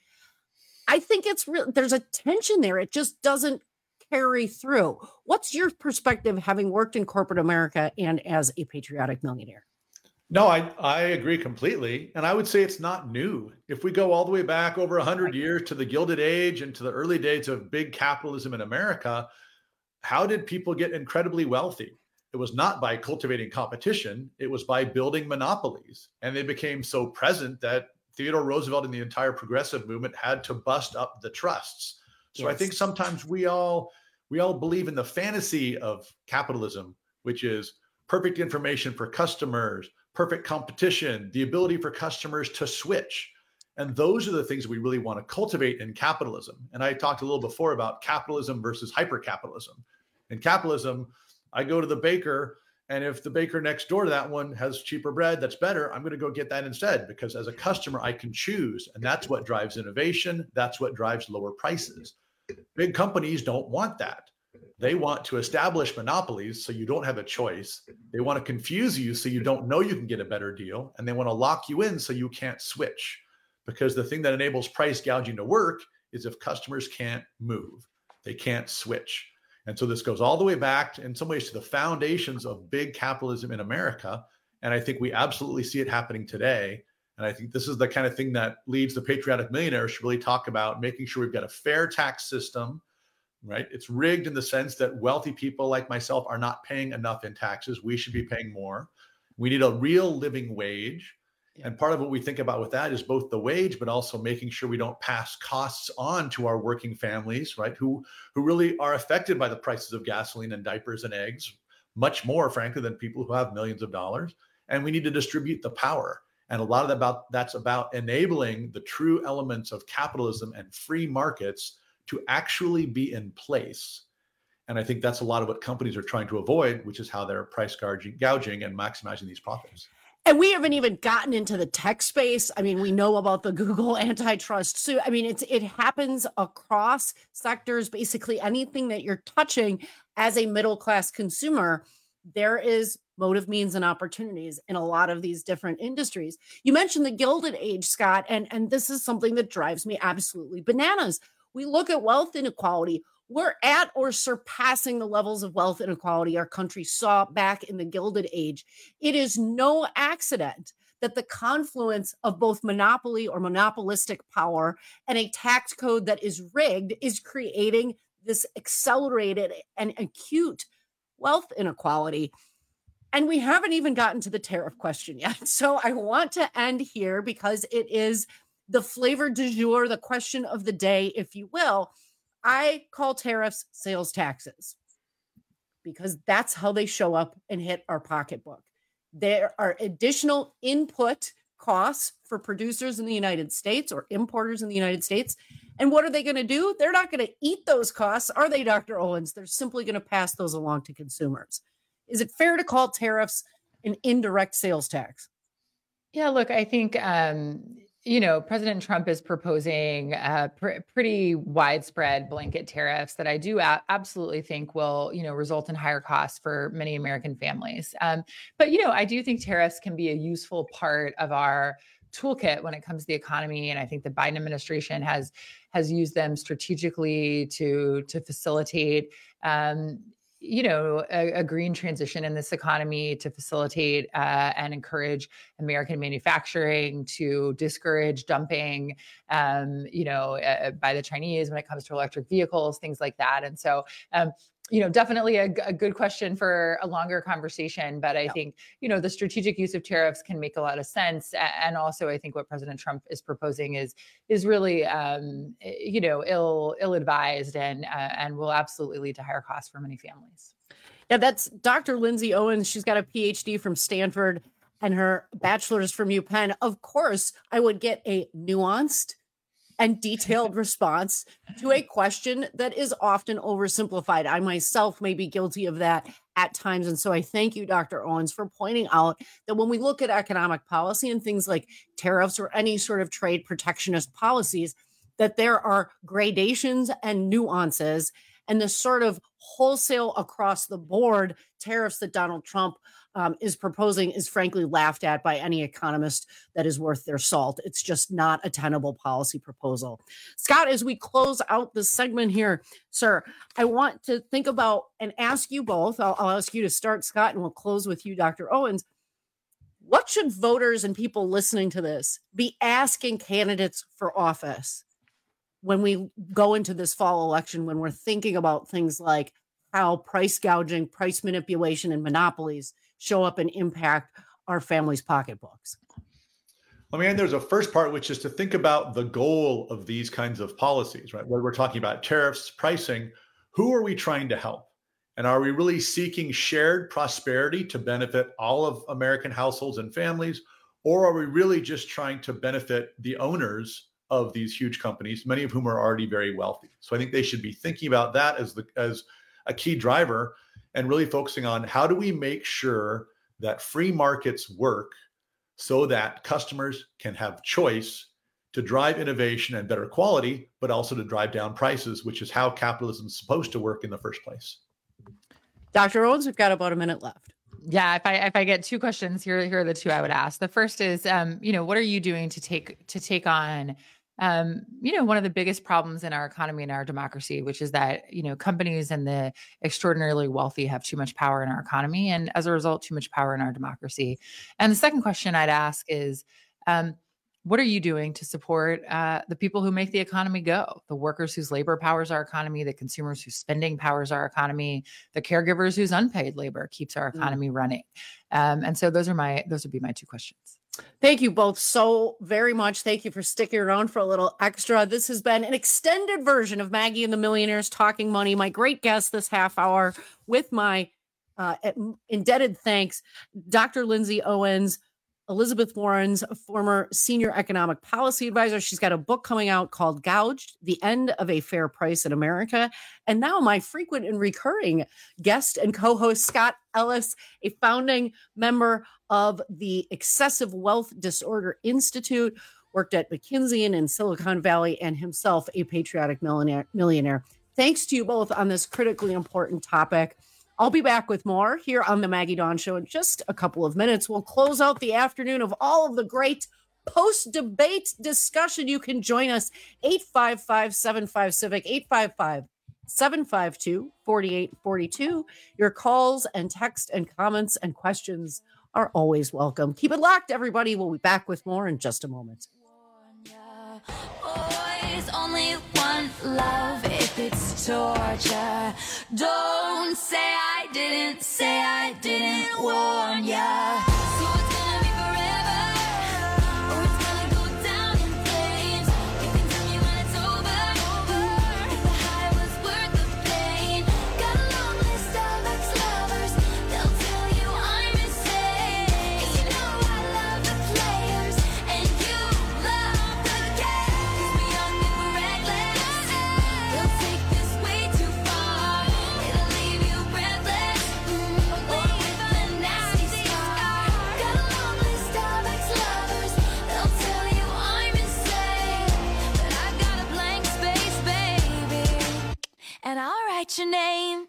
I think it's real. There's a tension there. It just doesn't carry through. What's your perspective, having worked in corporate America and as a patriotic millionaire? No, I, I agree completely. And I would say it's not new. If we go all the way back over one hundred years to the Gilded Age and to the early days of big capitalism in America, how did people get incredibly wealthy? It was not by cultivating competition. It was by building monopolies. And they became so present that Theodore Roosevelt and the entire progressive movement had to bust up the trusts. So yes. I think sometimes we all we all believe in the fantasy of capitalism, which is perfect information for customers, perfect competition, the ability for customers to switch. And those are the things we really want to cultivate in capitalism. And I talked a little before about capitalism versus hypercapitalism. In capitalism, I go to the baker, and if the baker next door to that one has cheaper bread that's better, I'm going to go get that instead, because as a customer, I can choose. And that's what drives innovation. That's what drives lower prices. Big companies don't want that. They want to establish monopolies so you don't have a choice. They want to confuse you so you don't know you can get a better deal. And they want to lock you in so you can't switch. Because the thing that enables price gouging to work is if customers can't move, they can't switch. And so this goes all the way back, in some ways, to the foundations of big capitalism in America. And I think we absolutely see it happening today. And I think this is the kind of thing that leads the patriotic millionaires to really talk about making sure we've got a fair tax system, right? It's rigged in the sense that wealthy people like myself are not paying enough in taxes. We should be paying more. We need a real living wage. And part of what we think about with that is both the wage, but also making sure we don't pass costs on to our working families, right? Who, who really are affected by the prices of gasoline and diapers and eggs, much more, frankly, than people who have millions of dollars. And we need to distribute the power. And a lot of that about, that's about enabling the true elements of capitalism and free markets to actually be in place. And I think that's a lot of what companies are trying to avoid, which is how they're price gouging, gouging and maximizing these profits. And we haven't even gotten into the tech space. I mean, we know about the Google antitrust suit. I mean, it's it happens across sectors. Basically, anything that you're touching as a middle-class consumer, there is motive, means, and opportunities in a lot of these different industries. You mentioned the Gilded Age, Scott, and, and this is something that drives me absolutely bananas. We look at wealth inequality. We're at or surpassing the levels of wealth inequality our country saw back in the Gilded Age. It is no accident that the confluence of both monopoly or monopolistic power and a tax code that is rigged is creating this accelerated and acute wealth inequality. And we haven't even gotten to the tariff question yet. So I want to end here because it is the flavor du jour, the question of the day, if you will. I call tariffs sales taxes because that's how they show up and hit our pocketbook. There are additional input costs for producers in the United States or importers in the United States. And what are they going to do? They're not going to eat those costs, are they, Doctor Owens? They're simply going to pass those along to consumers. Is it fair to call tariffs an indirect sales tax? Yeah, look, I think, um, you know, President Trump is proposing uh, pr- pretty widespread blanket tariffs that I do a- absolutely think will, you know, result in higher costs for many American families. Um, but, you know, I do think tariffs can be a useful part of our toolkit when it comes to the economy. And I think the Biden administration has has used them strategically to, to facilitate, um, you know, a, a green transition in this economy to facilitate uh, and encourage American manufacturing, to discourage dumping, um, you know, uh, by the Chinese when it comes to electric vehicles, things like that. And so, um, you know, definitely a, a good question for a longer conversation. But I yeah. think, you know, the strategic use of tariffs can make a lot of sense. And also, I think what President Trump is proposing is is really, um, you know, ill ill advised and uh, and will absolutely lead to higher costs for many families. Yeah, that's Doctor Lindsay Owens. She's got a P H D from Stanford and her bachelor's from UPenn. Of course, I would get a nuanced and detailed response to a question that is often oversimplified. I myself may be guilty of that at times. And so I thank you, Doctor Owens, for pointing out that when we look at economic policy and things like tariffs or any sort of trade protectionist policies, that there are gradations and nuances, and the sort of wholesale across the board tariffs that Donald Trump Um, is proposing is frankly laughed at by any economist that is worth their salt. It's just not a tenable policy proposal. Scott, as we close out this segment here, sir, I want to think about and ask you both. I'll, I'll ask you to start, Scott, and we'll close with you, Doctor Owens. What should voters and people listening to this be asking candidates for office when we go into this fall election, when we're thinking about things like how price gouging, price manipulation, and monopolies show up and impact our families' pocketbooks? I mean, there's a first part, which is to think about the goal of these kinds of policies, right? Whether we're talking about tariffs, pricing, who are we trying to help? And are we really seeking shared prosperity to benefit all of American households and families? Or are we really just trying to benefit the owners of these huge companies, many of whom are already very wealthy? So I think they should be thinking about that as the as a key driver, and really focusing on how do we make sure that free markets work so that customers can have choice to drive innovation and better quality, but also to drive down prices, which is how capitalism is supposed to work in the first place. Doctor Owens, we've got about a minute left. Yeah, if I if I get two questions, here here are the two I would ask. The first is, um, you know, what are you doing to take to take on Um, you know, one of the biggest problems in our economy and our democracy, which is that, you know, companies and the extraordinarily wealthy have too much power in our economy, and as a result, too much power in our democracy. And the second question I'd ask is, um, what are you doing to support uh, the people who make the economy go? The workers whose labor powers our economy, the consumers whose spending powers our economy, the caregivers whose unpaid labor keeps our economy mm. running. Um, and so those are my those would be my two questions. Thank you both so very much. Thank you for sticking around for a little extra. This has been an extended version of Maggie and the Millionaires Talking Money. My great guest this half hour, with my uh, indebted thanks, Doctor Lindsay Owens, Elizabeth Warren's former senior economic policy advisor. She's got a book coming out called Gouged, The End of a Fair Price in America. And now my frequent and recurring guest and co-host, Scott Ellis, a founding member of the Excessive Wealth Disorder Institute, worked at McKinsey and in Silicon Valley, and himself a patriotic millionaire. millionaire. Thanks to you both on this critically important topic. I'll be back with more here on the Maggie Dawn Show in just a couple of minutes. We'll close out the afternoon of all of the great post-debate discussion. You can join us, eight five five, seven five, civic, eight five five, seven five two, four eight four two. Your calls and text and comments and questions are always welcome. Keep it locked, everybody. We'll be back with more in just a moment. Boys, only one love if it's torture. Don't say I didn't, say I didn't warn ya. So it's gonna be forever, or it's gonna go down in flames. You can tell me when it's over, if the high was worth the pain. Got a long list of ex-lovers, they'll tell you I'm insane. 'Cause you know I love the players, and you love the game. 'Cause we're young and we're reckless, they'll take this way too far. It'll leave you breathless, or with a nasty scar. Got a long list of ex-lovers, they'll tell you I'm insane. But I've got a blank space, baby, and I'll write your name.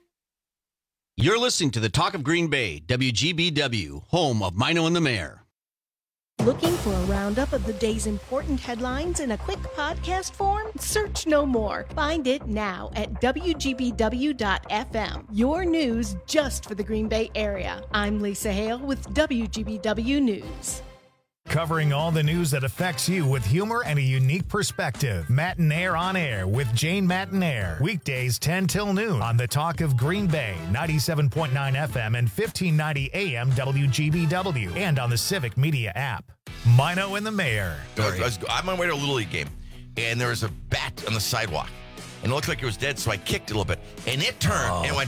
You're listening to the Talk of Green Bay, W G B W, home of Mino and the Mayor. Looking for a roundup of the day's important headlines in a quick podcast form? Search no more. Find it now at W G B W dot F M. Your news just for the Green Bay area. I'm Lisa Hale with W G B W News. Covering all the news that affects you with humor and a unique perspective. Matinaire on Air with Jane Matinaire. Weekdays ten till noon on the Talk of Green Bay, ninety-seven point nine F M and fifteen ninety A M W G B W, and on the Civic Media app. Mino and the Mayor. I was, I was, I'm on my way to a Little League game, and there was a bat on the sidewalk. And it looked like it was dead, so I kicked it a little bit. And it turned oh. and went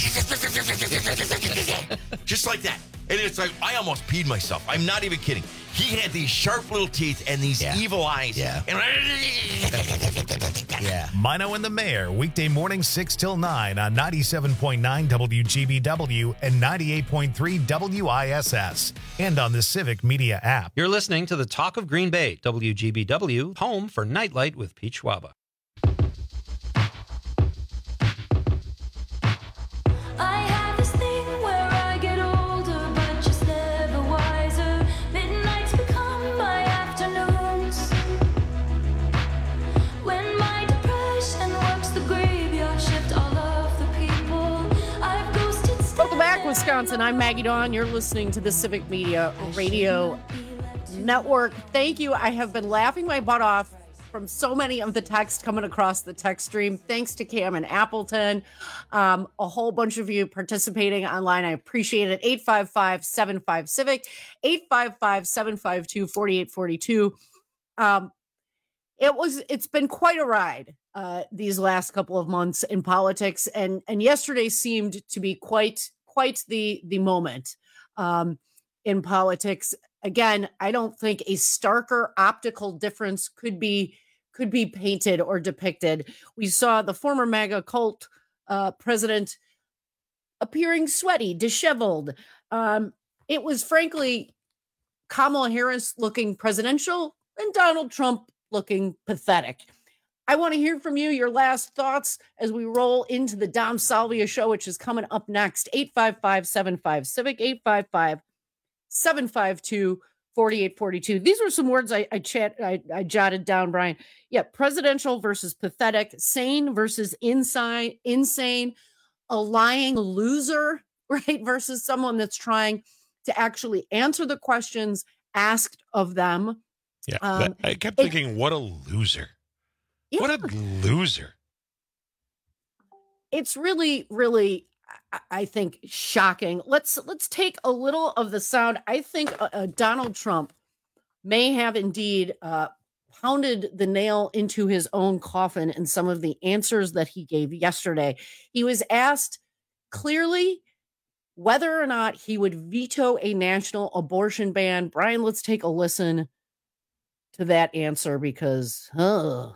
just like that. And it's like, I almost peed myself. I'm not even kidding. He had these sharp little teeth and these yeah. evil eyes. Yeah. And yeah. Mino and the Mayor, weekday morning six till nine on ninety-seven point nine W G B W and ninety-eight point three W I S S. And on the Civic Media app. You're listening to the Talk of Green Bay, W G B W, home for Nightlight with Pete Schwaba. Wisconsin. I'm Maggie Dawn. You're listening to the Civic Media Radio Network. Thank you. I have been laughing my butt off from so many of the texts coming across the text stream. Thanks to Cam and Appleton. Um, a whole bunch of you participating online. I appreciate it. eight five five, seven five, civic, eight five five, seven five two, four eight four two. Um, it was, it's been quite a ride uh, these last couple of months in politics. And, and yesterday seemed to be quite quite the the moment um, in politics. Again, I don't think a starker optical difference could be could be painted or depicted. We saw the former MAGA cult uh, president appearing sweaty, disheveled. Um, it was frankly Kamala Harris looking presidential and Donald Trump looking pathetic. I want to hear from you, your last thoughts as we roll into the Dom Salvia show, which is coming up next. eight five five, seven five, civic, eight five five, seven five two, four eight four two. These were some words I, I chat I, I jotted down, Brian. Yeah, presidential versus pathetic, sane versus insane, insane, a lying loser, right? Versus someone that's trying to actually answer the questions asked of them. Yeah, um, that, I kept thinking, it, what a loser. Yeah. What a loser. It's really, really, I think, shocking. Let's let's take a little of the sound. I think uh, uh, Donald Trump may have indeed uh, pounded the nail into his own coffin in some of the answers that he gave yesterday. He was asked clearly whether or not he would veto a national abortion ban. Brian, let's take a listen to that answer because, oh.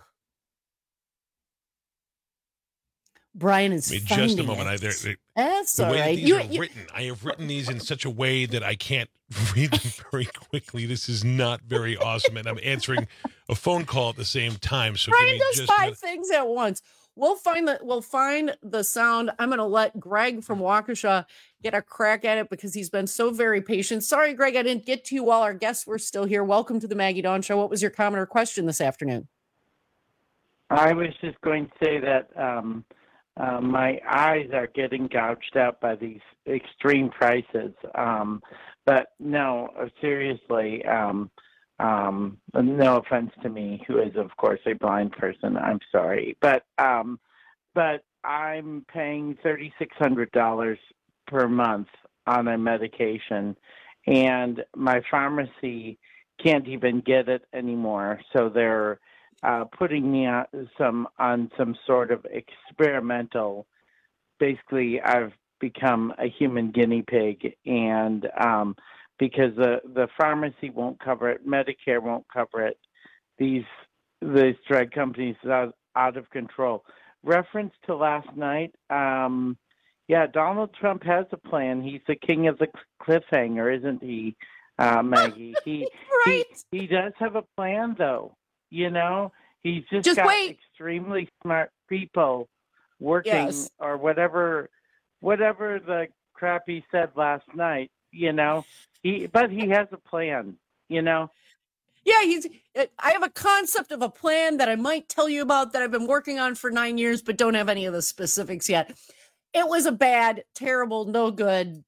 Brian is Wait, finding just a moment. it. I, they're, they're, That's the all way right. These You, are you, written, I have written these in such a way that I can't read them very quickly. This is not very awesome, and I'm answering a phone call at the same time. So Brian give me does just five a, things at once. We'll find the we'll find the sound. I'm going to let Greg from Waukesha get a crack at it because he's been so very patient. Sorry, Greg, I didn't get to you while our guests were still here. Welcome to the Maggie Dawn Show. What was your comment or question this afternoon? I was just going to say that. Um, Uh, my eyes are getting gouged out by these extreme prices. Um, but no, seriously, um, um, no offense to me, who is, of course, a blind person. I'm sorry. But um, but I'm paying three thousand six hundred dollars per month on a medication, and my pharmacy can't even get it anymore. So they're Uh, putting me on some on some sort of experimental. Basically, I've become a human guinea pig, and um, because the the pharmacy won't cover it, Medicare won't cover it. These these drug companies are out of control. Reference to last night, um, yeah, Donald Trump has a plan. He's the king of the cliffhanger, isn't he, uh, Maggie? He, right. he he does have a plan, though. You know, he's just, Just got wait. extremely smart people working Yes. or whatever, whatever the crap he said last night, you know, he, but he has a plan. you know? Yeah, he's. I have a concept of a plan that I might tell you about that I've been working on for nine years, but don't have any of the specifics yet. It was a bad, terrible, no good,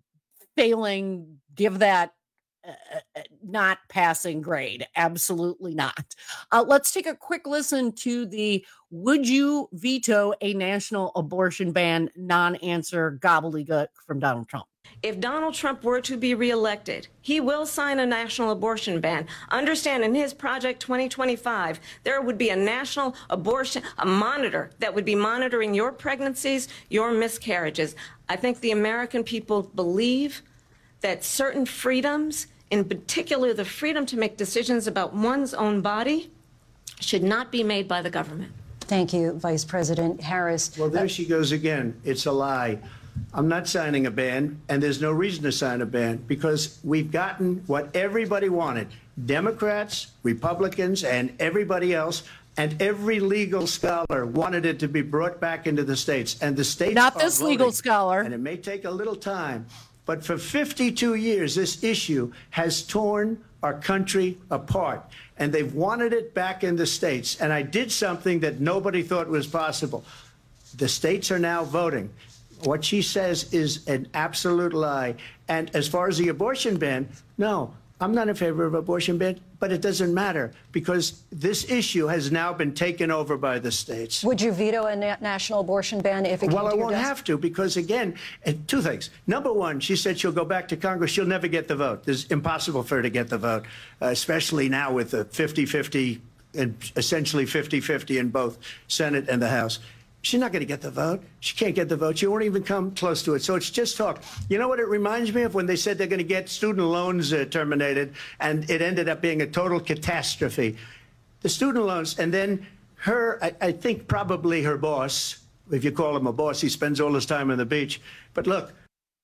failing, give that uh, not passing grade. Absolutely not. Uh, let's take a quick listen to the "Would you veto a national abortion ban?" non-answer gobbledygook from Donald Trump. If Donald Trump were to be reelected, he will sign a national abortion ban. Understand, in his Project twenty twenty-five, there would be a national abortion, a monitor that would be monitoring your pregnancies, your miscarriages. I think the American people believe that certain freedoms, in particular the freedom to make decisions about one's own body, should not be made by the government. Thank you, Vice President Harris. Well, there she goes again. It's a lie. I'm not signing a ban, and there's no reason to sign a ban because we've gotten what everybody wanted. Democrats, Republicans, and everybody else, and every legal scholar wanted it to be brought back into the states. And the states Not are this voting, legal scholar. And it may take a little time, but for fifty-two years, this issue has torn our country apart. And they've wanted it back in the states. And I did something that nobody thought was possible. The states are now voting. What she says is an absolute lie. And as far as the abortion ban, no, I'm not in favor of abortion ban, but it doesn't matter because this issue has now been taken over by the states. Would you veto a na- national abortion ban if it came Well, I to your won't desk? have to because, again, uh, two things. Number one, she said she'll go back to Congress. She'll never get the vote. It's impossible for her to get the vote, uh, especially now with the fifty-fifty and essentially fifty-fifty in both Senate and the House. She's not going to get the vote. She can't get the vote. She won't even come close to it. So it's just talk. You know what it reminds me of? When they said they're going to get student loans uh, terminated, and it ended up being a total catastrophe. The student loans, and then her, I, I think probably her boss, if you call him a boss, he spends all his time on the beach. But look.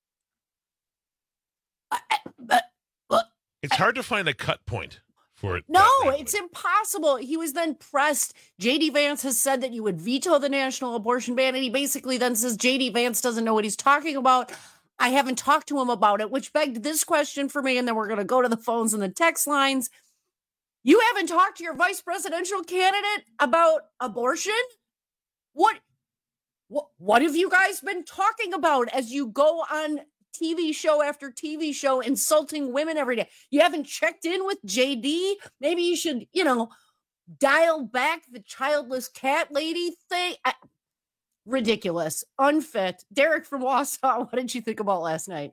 It's hard to find a cut point for it. No, it's impossible. He was then pressed. J D Vance has said that you would veto the national abortion ban, and he basically then says J D Vance doesn't know what he's talking about. I haven't talked to him about it, which begged this question for me, and then we're going to go to the phones and the text lines. You haven't talked to your vice presidential candidate about abortion? What, what, what have you guys been talking about as you go on T V show after T V show insulting women every day? You haven't checked in with J D? Maybe you should, you know, dial back the childless cat lady thing. I, ridiculous, unfit. Derek from Wausau, what did you think about last night?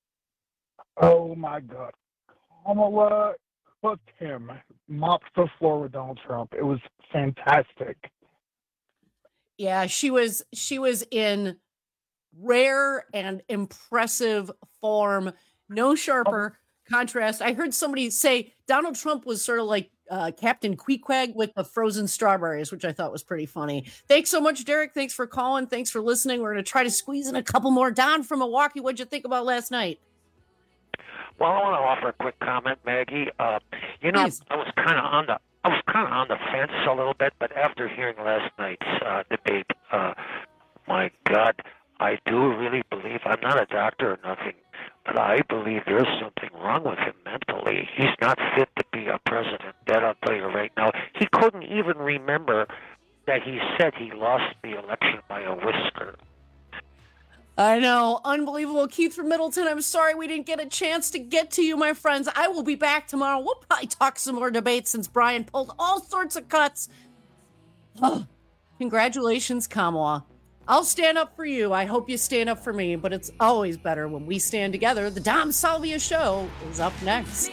Oh my God. Kamala cooked him, mopped the floor with Donald Trump. It was fantastic. Yeah, she was she was in rare and impressive form. No sharper contrast. I heard somebody say Donald Trump was sort of like uh, Captain Queequeg with the frozen strawberries, which I thought was pretty funny. Thanks so much, Derek. Thanks for calling. Thanks for listening. We're going to try to squeeze in a couple more. Don from Milwaukee, what'd you think about last night? Well, I want to offer a quick comment, Maggie. Uh, you know, Please. I was kind of on the I was kind of on the fence a little bit, but after hearing last night's uh, debate, uh, my God, I do really believe, I'm not a doctor or nothing, but I believe there's something wrong with him mentally. He's not fit to be a president. That I'll tell you right now. He couldn't even remember that he said he lost the election by a whisker. I know. Unbelievable. Keith from Middleton, I'm sorry we didn't get a chance to get to you, my friends. I will be back tomorrow. We'll probably talk some more debates since Brian pulled all sorts of cuts. Oh, congratulations, Kamala. I'll stand up for you. I hope you stand up for me, but it's always better when we stand together. The Dom Salvia Show is up next.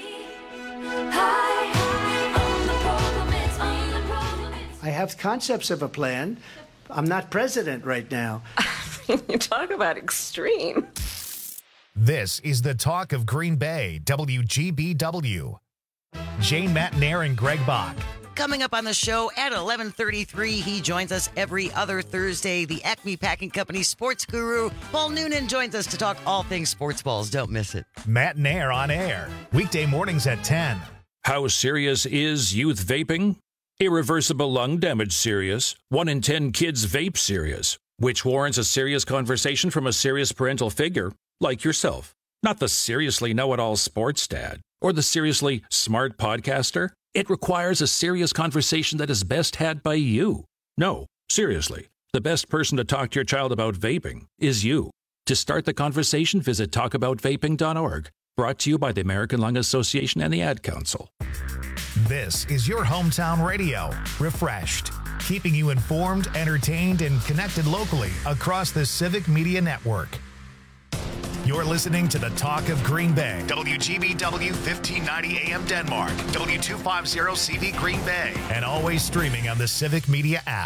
I have concepts of a plan. I'm not president right now. You talk about extreme. This is the talk of Green Bay, W G B W. Jane Matnair and Greg Bach. Coming up on the show at eleven thirty-three, he joins us every other Thursday. The Acme Packing Company sports guru, Paul Noonan, joins us to talk all things sports balls. Don't miss it. Matnair on air, weekday mornings at ten. How serious is youth vaping? Irreversible lung damage serious. One in ten kids vape serious, which warrants a serious conversation from a serious parental figure like yourself. Not the seriously know-it-all sports dad Or the seriously smart podcaster? It requires a serious conversation that is best had by you. No, seriously, the best person to talk to your child about vaping is you. To start the conversation, visit talk about vaping dot org. Brought to you by the American Lung Association and the Ad Council. This is your hometown radio, Refreshed, keeping you informed, entertained, and connected locally across the Civic Media Network. You're listening to the Talk of Green Bay, W G B W fifteen ninety A M Denmark, W two fifty C V Green Bay, and always streaming on the Civic Media app.